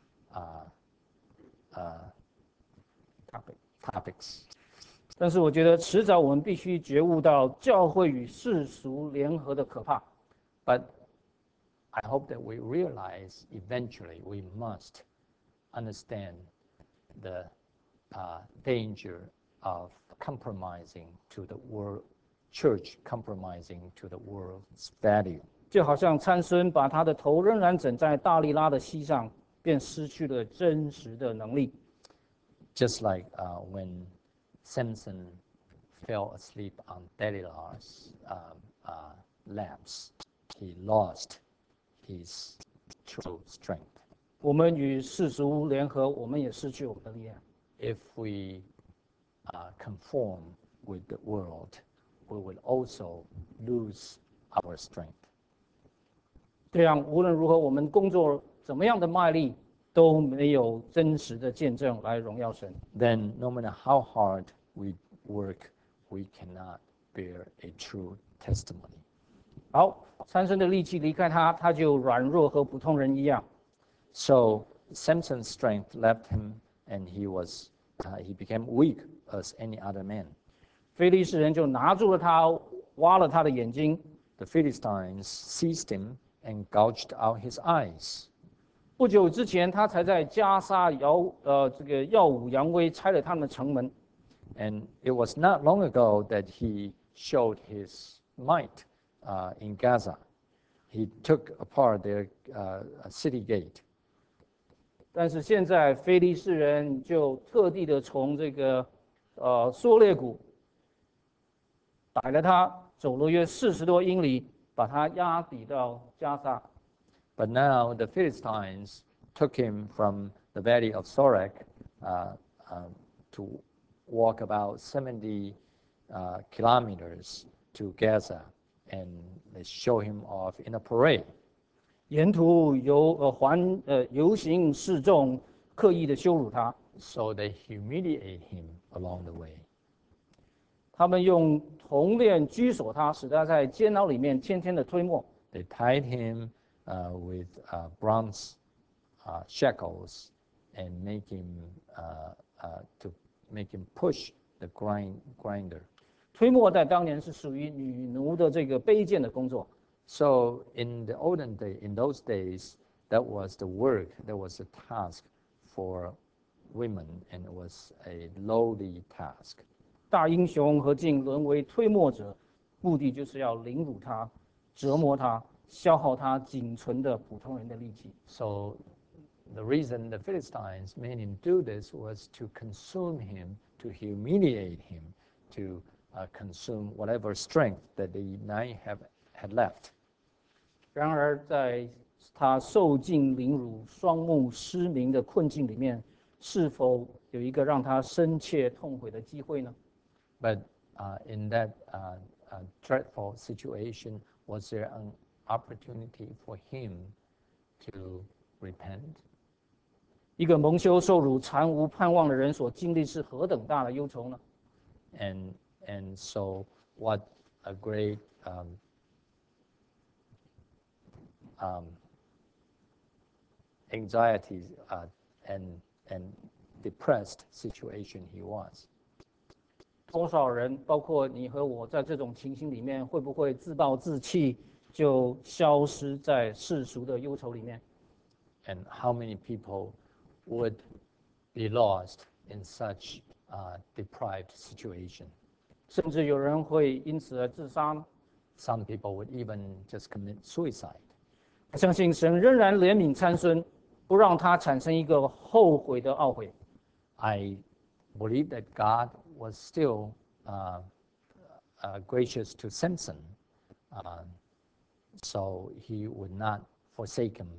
Speaker 4: topics.
Speaker 3: 但是我觉得迟早我们必须觉悟到教会与世俗联合的可怕。
Speaker 4: But I hope that we realize eventually we must understand the danger of compromising to the world, church compromising to the world's value.
Speaker 3: 就好像参孙把他的头仍然枕在大利拉的膝上，便失去了真实的能力。
Speaker 4: Just like when Samson fell asleep on Delilah's laps. He lost his true strength.
Speaker 3: 我们与世俗联合，我们也失去我们的力量。
Speaker 4: If we conform with the world, we will also lose our strength.
Speaker 3: 这样无论如何，我们工作怎么样的卖力，都没有真实的见证来荣耀神。
Speaker 4: Then, no matter how hard we work, we cannot bear a true testimony.
Speaker 3: 好，参孙的力气离开他，他就软弱和普通人一样。
Speaker 4: So Samson's strength left him, and he became weak as any other man.
Speaker 3: 非利士人就拿住了他，挖了他的眼睛。
Speaker 4: The Philistines seized him and gouged out his eyes.
Speaker 3: 不久之前，他才在加沙耀武扬威，拆了他们的城门。
Speaker 4: And it was not long ago that he showed his might in Gaza. He took apart their city gate.
Speaker 3: 但是现在非利士人就特地的从这个梭列谷逮了他，走了约40多英里，把他押抵到加沙。
Speaker 4: But now the Philistines took him from the valley of Sorek to walk about 70 kilometers to Gaza, and they show him off in a parade.
Speaker 3: 沿途游行示众，刻意的羞辱他。
Speaker 4: So they humiliate him along the way.
Speaker 3: 他们用铜链拘锁他，使他在监牢里面天天的推磨。
Speaker 4: They tied him with bronze shackles and to make him push the grinder.
Speaker 3: 推磨在当年是属于女奴的这个卑贱的工作。
Speaker 4: So in those days, that was the work, that was a task for women, and it was a lowly task.
Speaker 3: 大英雄何进沦为推磨者，目的就是要凌辱他、折磨他、消耗他仅存的普通人的力气。
Speaker 4: So the reason the Philistines made him do this was to consume him, to humiliate him, to consume whatever strength that they might have had left.
Speaker 3: 然而，在他受尽凌辱、双目失明的困境里面，是否有一个让他深切痛悔的机会呢？
Speaker 4: But in that dreadful situation, was there an opportunity for him to repent?
Speaker 3: 一个蒙羞受辱、残无盼望的人所经历是何等大的忧愁呢？
Speaker 4: And so what a great anxiety and depressed situation he was.
Speaker 3: 多少人，包括你和我，在这种情形里面，会不会自暴自弃，就消失在世俗的忧愁里面？
Speaker 4: And how many people would be lost in such a deprived situation?
Speaker 3: 甚至有人会因此而自杀呢？
Speaker 4: Some people would even just commit suicide.
Speaker 3: 我相信神仍然怜悯参孙，不让他产生一个后悔的懊悔。
Speaker 4: I believe that God was still gracious to Samson, so he would not forsake him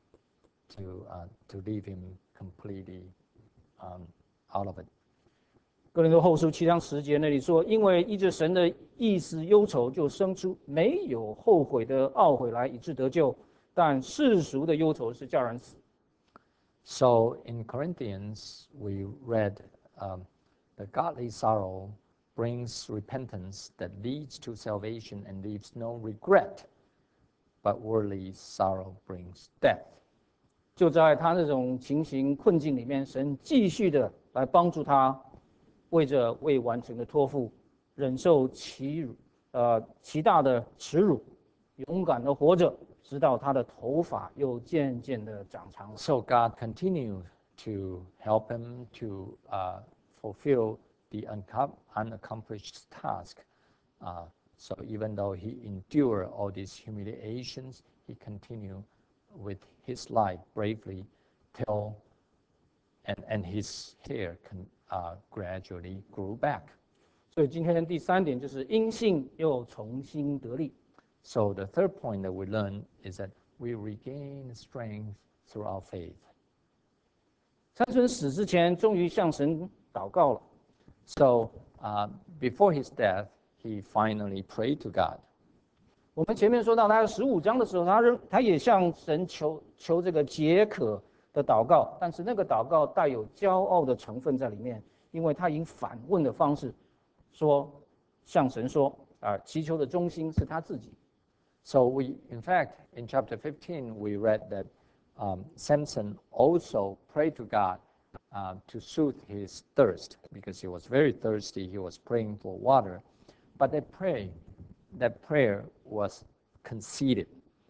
Speaker 4: to leave him completely out of it.
Speaker 3: 哥林多后书7章10节那里说：“因为依着神的意思忧愁，就生出没有后悔的懊悔来，以致得救。但世俗的忧愁是叫人死。”
Speaker 4: So in Corinthians, we read the godly sorrow brings repentance that leads to salvation and leaves no regret, but worldly sorrow brings death.
Speaker 3: 就在他那种情形困境里面，神继续的来帮助他，为着未完成的托付，忍受其大的耻辱，勇敢的活着，直到他的头发又渐渐的长长了。
Speaker 4: So God continued to help him to fulfill the unaccomplished task. So even though he endured all these humiliations, he continued with his life bravely till, and his hair gradually grew back.
Speaker 3: 所以今天第3点就是因信又重新得力。
Speaker 4: So the third point that we learn is that we regain strength through our faith.
Speaker 3: 参孙死之前，终于向神祷告了。
Speaker 4: So before his death, he finally prayed to God.
Speaker 3: 我们前面说到他15章的时候，他也向神求这个解渴的祷告，但是那个祷告带有骄傲的成分在里面，因为他以反问的方式向神说祈求的中心是他自己。
Speaker 4: So in fact, in chapter 15, we read that Samson also prayed to God to soothe his thirst because he was very thirsty. He was praying for water, but that prayer was conceited.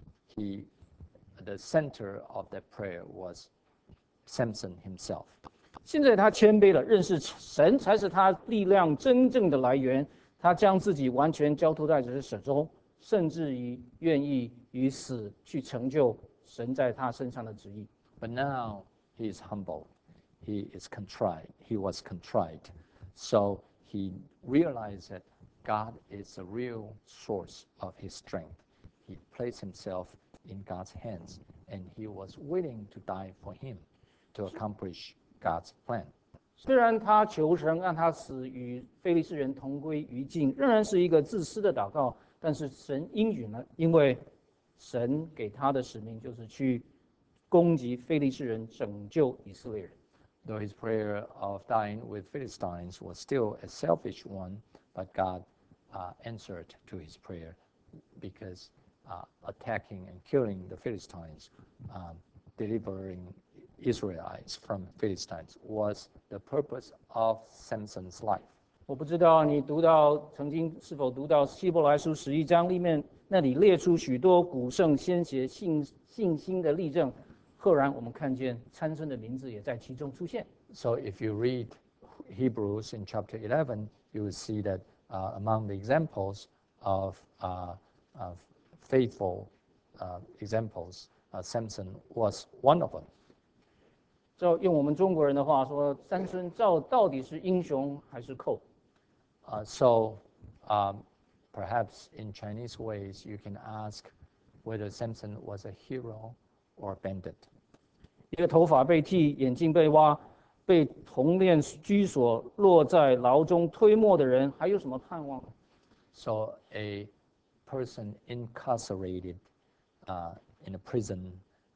Speaker 4: The center of that prayer was Samson himself.
Speaker 3: 现在他谦卑了，认识神才是他力量真正的来源。他将自己完全交托在神的手中，甚至于愿意以死去成就神在他身上的旨意。
Speaker 4: But now he is humble. He is contrite. He was contrite. So he realized that God is the real source of his strength. He placed himself in God's hands, and he was willing to die for him to accomplish God's plan.
Speaker 3: 虽然他求神让他死与非利士人同归于尽，仍然是一个自私的祷告，但是神应允了，因为神给他的使命就是去攻击非利士人，拯救以色列人。
Speaker 4: Though his prayer of dying with Philistines was still a selfish one, but God answered to his prayer because attacking and killing the Philistines, delivering Israelites from Philistines was the purpose of Samson's life.
Speaker 3: 我不知道你曾经是否读到希伯来书11章里面，那里列出许多古圣先贤信心的例证，赫然我们看见参孙的名字也在其中出现。
Speaker 4: So if you read Hebrews in chapter 11, you will see that among the examples of faithful examples, Samson was one of them.
Speaker 3: 用我们中国人的话说，参孙到底是英雄还是寇？
Speaker 4: So perhaps in Chinese ways, you can ask whether Samson was a hero or a bandit.
Speaker 3: 一个头发被剃，眼睛被挖，被铜链拘锁，落在牢中推磨的人，还有什么盼望？
Speaker 4: So a person incarcerated in a prison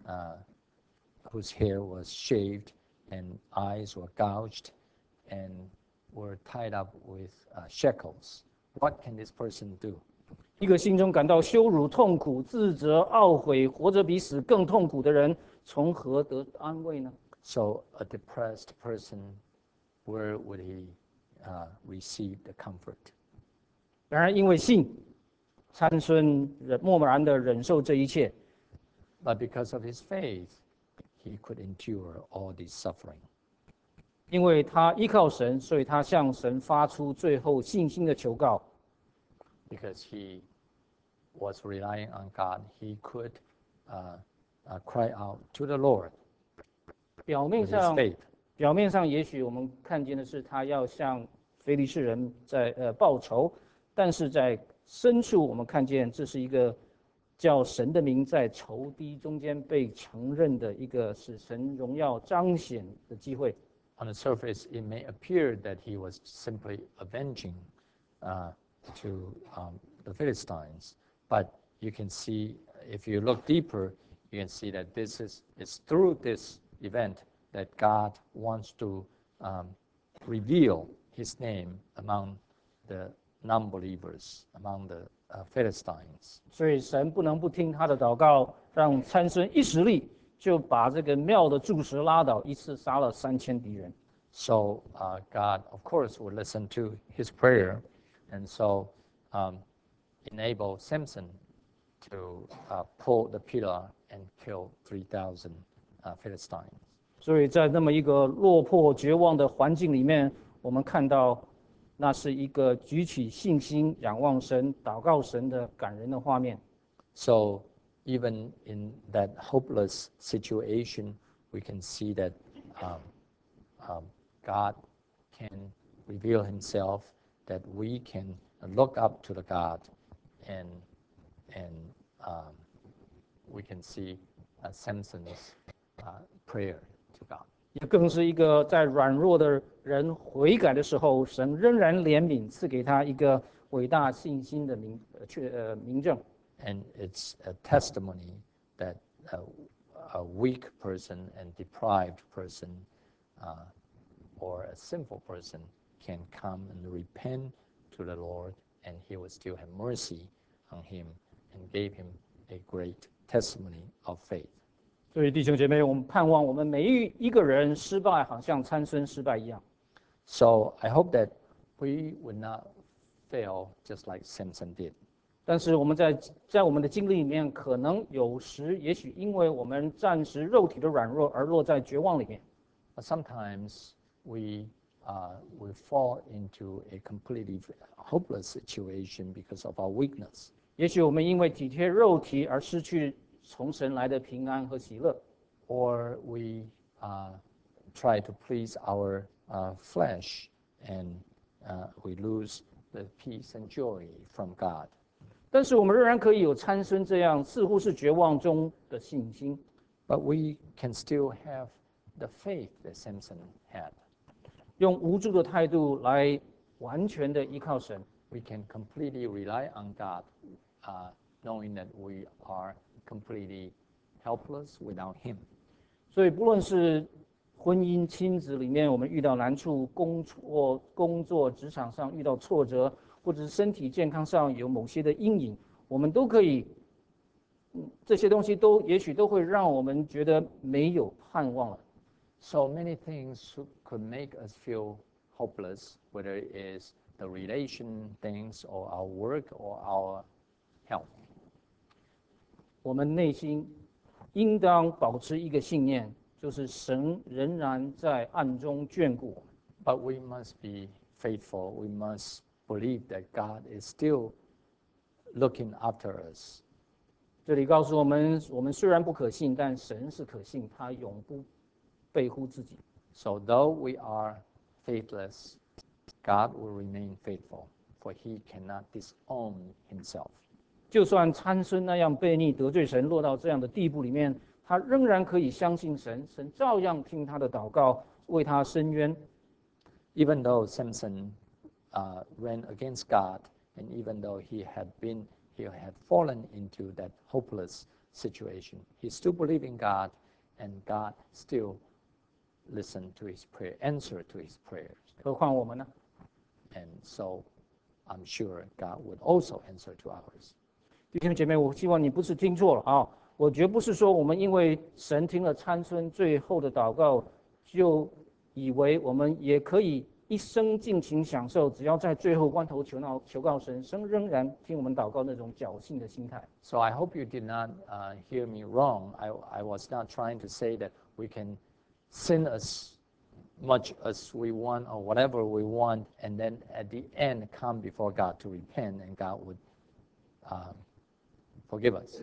Speaker 4: whose hair was shaved and eyes were gouged and were tied up with shackles. What can this person do?
Speaker 3: 一个心中感到羞辱、痛苦、自责、懊悔，活着比死更痛苦的人，从何得安慰呢？
Speaker 4: So a depressed person, where would he receive the comfort?
Speaker 3: 然而因为信，参孙默然地忍受这一切。
Speaker 4: But because of his faith, he could endure all this suffering.
Speaker 3: 因为他依靠神，所以他向神发出最后信心的求告。
Speaker 4: Because he was relying on God, he could cry out to the Lord
Speaker 3: 表面
Speaker 4: with his
Speaker 3: 上，
Speaker 4: faith.
Speaker 3: 也许我们看见的是他要向非利士人报仇，但是在深处我们看见这是一个叫神的名在仇敌中间被承认的一个使神荣耀彰显的机会。
Speaker 4: On the surface, it may appear that he was simply avenging to the Philistines, but you can see, if you look deeper, you can see that it's through this event that God wants to reveal his name among the non-believers, among the Philistines.
Speaker 3: 所以神不能不听他的祷告，让参孙一时力就把这个庙的柱石拉倒，一次杀了3000敌人。
Speaker 4: So God, of course, would listen to his prayer, and so enable Samson to pull the pillar and kill 3,000 Philistines.
Speaker 3: 所以在那么一个落魄绝望的环境里面，我们看到那是一个举起信心、仰望神、祷告神的感人的画面。
Speaker 4: So even in that hopeless situation, we can see that God can reveal himself that we can look up to the God and we can see Samson's prayer to God.
Speaker 3: 也更是一个在软弱的人悔改的时候，神仍然怜悯，赐给他一个伟大信心的明证。
Speaker 4: And it's a testimony that a weak person and deprived person or a sinful person can come and repent to the Lord, and He will still have mercy on him and gave him a great testimony of faith.
Speaker 3: 所以弟兄姐妹，我们盼望我们每一个人失败，好像参孙失败一样。
Speaker 4: So I hope that we would not fail just like Samson did.
Speaker 3: 但是我们在我们的经历里面，可能有时也许因为我们暂时肉体的软弱而落在绝望里面。
Speaker 4: But sometimes we fall into a completely hopeless situation because of our weakness.
Speaker 3: 也许我们因为体贴肉体而失去从神来的平安和喜乐，
Speaker 4: Or we try to please our flesh and we lose the peace and joy from God.
Speaker 3: 但是我们仍然可以有参孙这样似乎是绝望中的信心。
Speaker 4: But we can still have the faith that Samson had.
Speaker 3: 用无助的态度来完全的依靠神。
Speaker 4: We can completely rely on God, knowing that we are completely helpless without Him.
Speaker 3: 所以不论是婚姻、亲子里面我们遇到难处，工作、职场上遇到挫折，或者是身体健康上有某些的阴影，我们都可以，这些东西也许都会让我们觉得没有盼望了。
Speaker 4: So many things could make us feel hopeless, whether it is the relation things or our work or our health.
Speaker 3: 我们内心应当保持一个信念，就是神仍然在暗中眷顾我们。
Speaker 4: But we must be faithful. We must believe that God is still looking after us.
Speaker 3: 这里告诉我们，我们虽然不可信，但神是可信，他永不背乎自己。
Speaker 4: So though we are faithless, God will remain faithful, for He cannot disown Himself.
Speaker 3: 就算参孙那样悖逆得罪神，落到这样的地步里面，他仍然可以相信神，神照样听他的祷告，为他伸冤。
Speaker 4: Even though Samson ran against God, and even though he had fallen into that hopeless situation, he still believed in God, and God still listened to his prayer, answered to his prayers.
Speaker 3: 何况我们呢？
Speaker 4: And so I'm sure God would also answer to ours.
Speaker 3: 弟兄姐妹，我希望你不是听错了啊！我绝不是说我们因为神听了参孙最后的祷告，就以为我们也可以一生尽情享受，只要在最后关头求告神，神仍然听我们祷告那种侥幸的心态。
Speaker 4: So I hope you did not hear me wrong. I was not trying to say that we can sin as much as we want or whatever we want, and then at the end come before God to repent, and God would forgive us.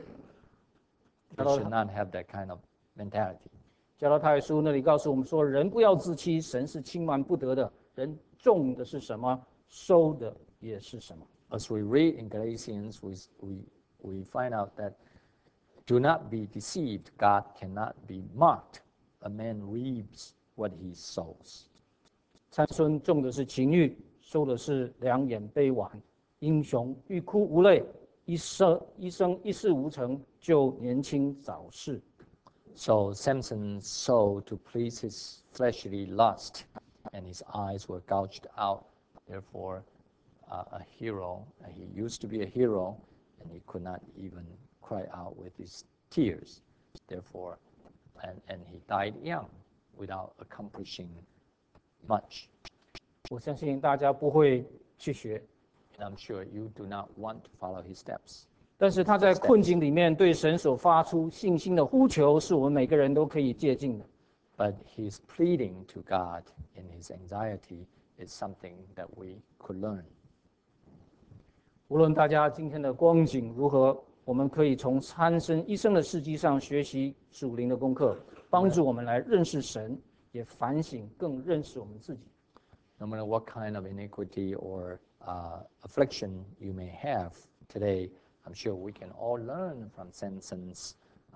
Speaker 4: We should not have that kind of mentality.
Speaker 3: 加拉太书那里告诉我们说，人不要自欺，神是轻慢不得的。人种的是什么，收的也是什么。
Speaker 4: As we read in Galatians, we find out that do not be deceived. God cannot be mocked. A man reaps what he sows.
Speaker 3: 参孙种的是情欲，收的是两眼悲婉。英雄欲哭无泪，一生一事无成，就年轻早逝。
Speaker 4: So Samson sowed to please his fleshly lust, and his eyes were gouged out. Therefore, a hero, he used to be a hero, and he could not even cry out with his tears. Therefore, and he died young without accomplishing much.
Speaker 3: 我相信大家不会去学，
Speaker 4: And I'm sure you do not want to follow his steps.
Speaker 3: 但是他在困境里面对神所发出信心的呼求，是我们每个人都可以借鉴的。
Speaker 4: But his pleading to God in his anxiety is something that we could learn.
Speaker 3: 无论大家今天的光景如何，我们可以从参孙一生的事迹上学习属灵的功课，帮助我们来认识神，也反省更认识我们自己。
Speaker 4: No matter what kind of iniquity or affliction you may have today, I'm sure we can all learn from Samson's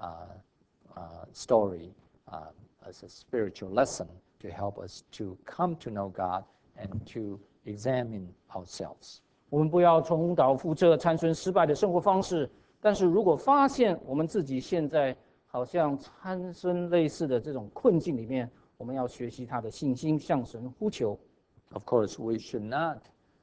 Speaker 4: story as a spiritual lesson to help us to come to know God and to examine ourselves.
Speaker 3: 我们不要重蹈覆辙，参孙失败的生活方式。但是如果发现我们自己现在好像参孙类似的这种困境里面，我们要学习他的信心，向神呼求。
Speaker 4: Of course, we should not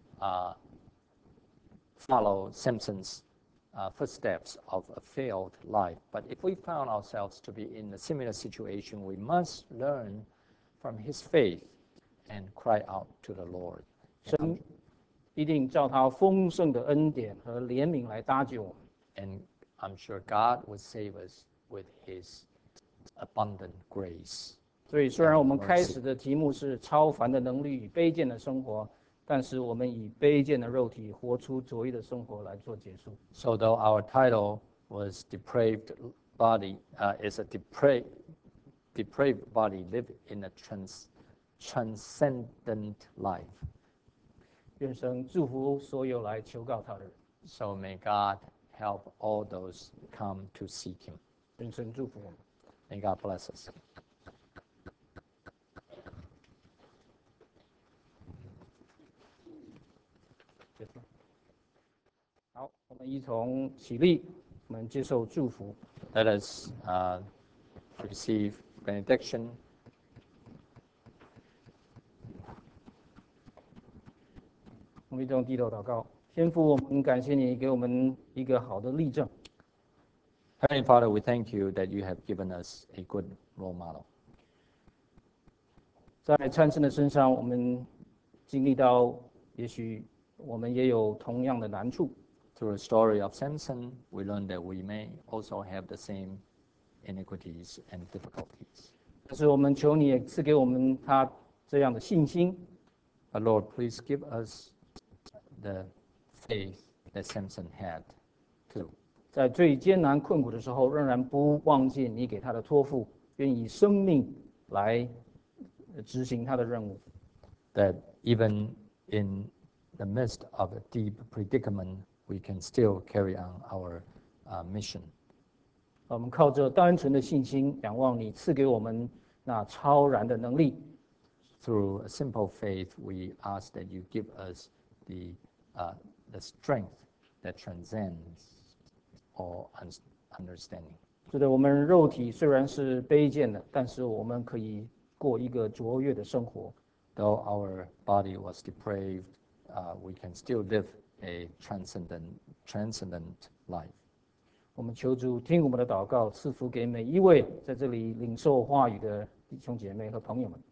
Speaker 4: follow Samson's footsteps of a failed life. But if we found ourselves to be in a similar situation, we must learn from his faith and cry out to the Lord.
Speaker 3: 神一定照他丰盛的恩典和怜悯来搭救我们。
Speaker 4: And I'm sure God will save us with his abundant grace.
Speaker 3: 所以，虽然我们开始的题目是超凡的能力与卑贱的生活，但是我们以卑贱的肉体活出卓越的生活来做结束。
Speaker 4: So though our title was depraved body, is a depraved body live in a transcendent life.
Speaker 3: 愿神祝福所有来求告他的人。
Speaker 4: So may God help all those come to seek him.
Speaker 3: 愿神祝福我们。
Speaker 4: May God bless us.
Speaker 3: 好，我们一同起立，我们接受祝福。
Speaker 4: Let us receive benediction.
Speaker 3: 我们一同低头祷告。天父，我们感谢你给我们一个好的例证。
Speaker 4: Heavenly Father, we thank you that you have given us a good role model.
Speaker 3: 在参孙的身上，我们经历到，也许我们也有同样的难处。
Speaker 4: Through the story of Samson, we learn that we may also have the same iniquities and difficulties.
Speaker 3: 但是我们求你也赐给我们他这样的信心，
Speaker 4: But Lord, please give us the faith that Samson had too.
Speaker 3: 在最艰难困苦的时候，仍然不忘记你给他的托付，愿以生命来执行他的任务。
Speaker 4: That even in the midst of a deep predicament, we can still carry on our mission.
Speaker 3: 我们靠着单纯的信心，仰望你赐给我们那超然的能力，
Speaker 4: Through a simple faith, we ask that you give us the strength that transcends all understanding.
Speaker 3: 使得我们肉体虽然是卑贱的，但是我们可以过一个卓越的生活。
Speaker 4: Though our body was depraved, we can still live a transcendent life.
Speaker 3: 我们求主听我们的祷告，赐福给每一位在这里领受话语的弟兄姐妹和朋友们。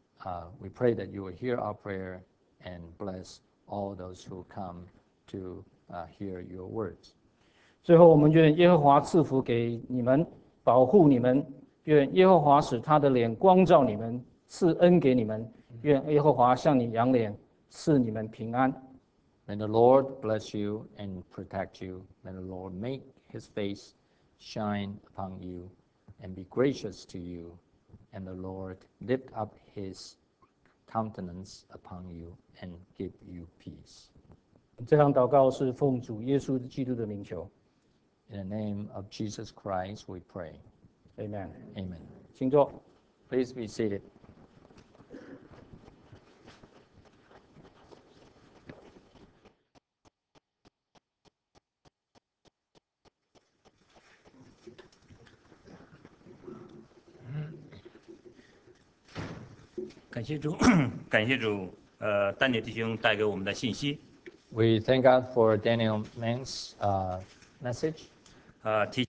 Speaker 4: We pray that you will hear our prayer and bless all those who come to hear your words.
Speaker 3: 最后，我们愿耶和华赐福给你们，保护你们；愿耶和华使他的脸光照你们，赐恩给你们；愿耶和华向你扬脸，赐你们平安。
Speaker 4: May the Lord bless you and protect you. May the Lord make his face shine upon you and be gracious to you. And the Lord lift up his countenance upon you and give you peace.
Speaker 3: 这场祷告是奉主耶稣基督的名求。
Speaker 4: In the name of Jesus Christ, we pray.
Speaker 3: Amen。
Speaker 4: Amen.
Speaker 3: 请坐。
Speaker 4: Please be seated.
Speaker 1: 感谢主，感谢主，丹尼弟兄带给我们的信息，
Speaker 4: We thank God for Daniel Mann's message.
Speaker 1: 提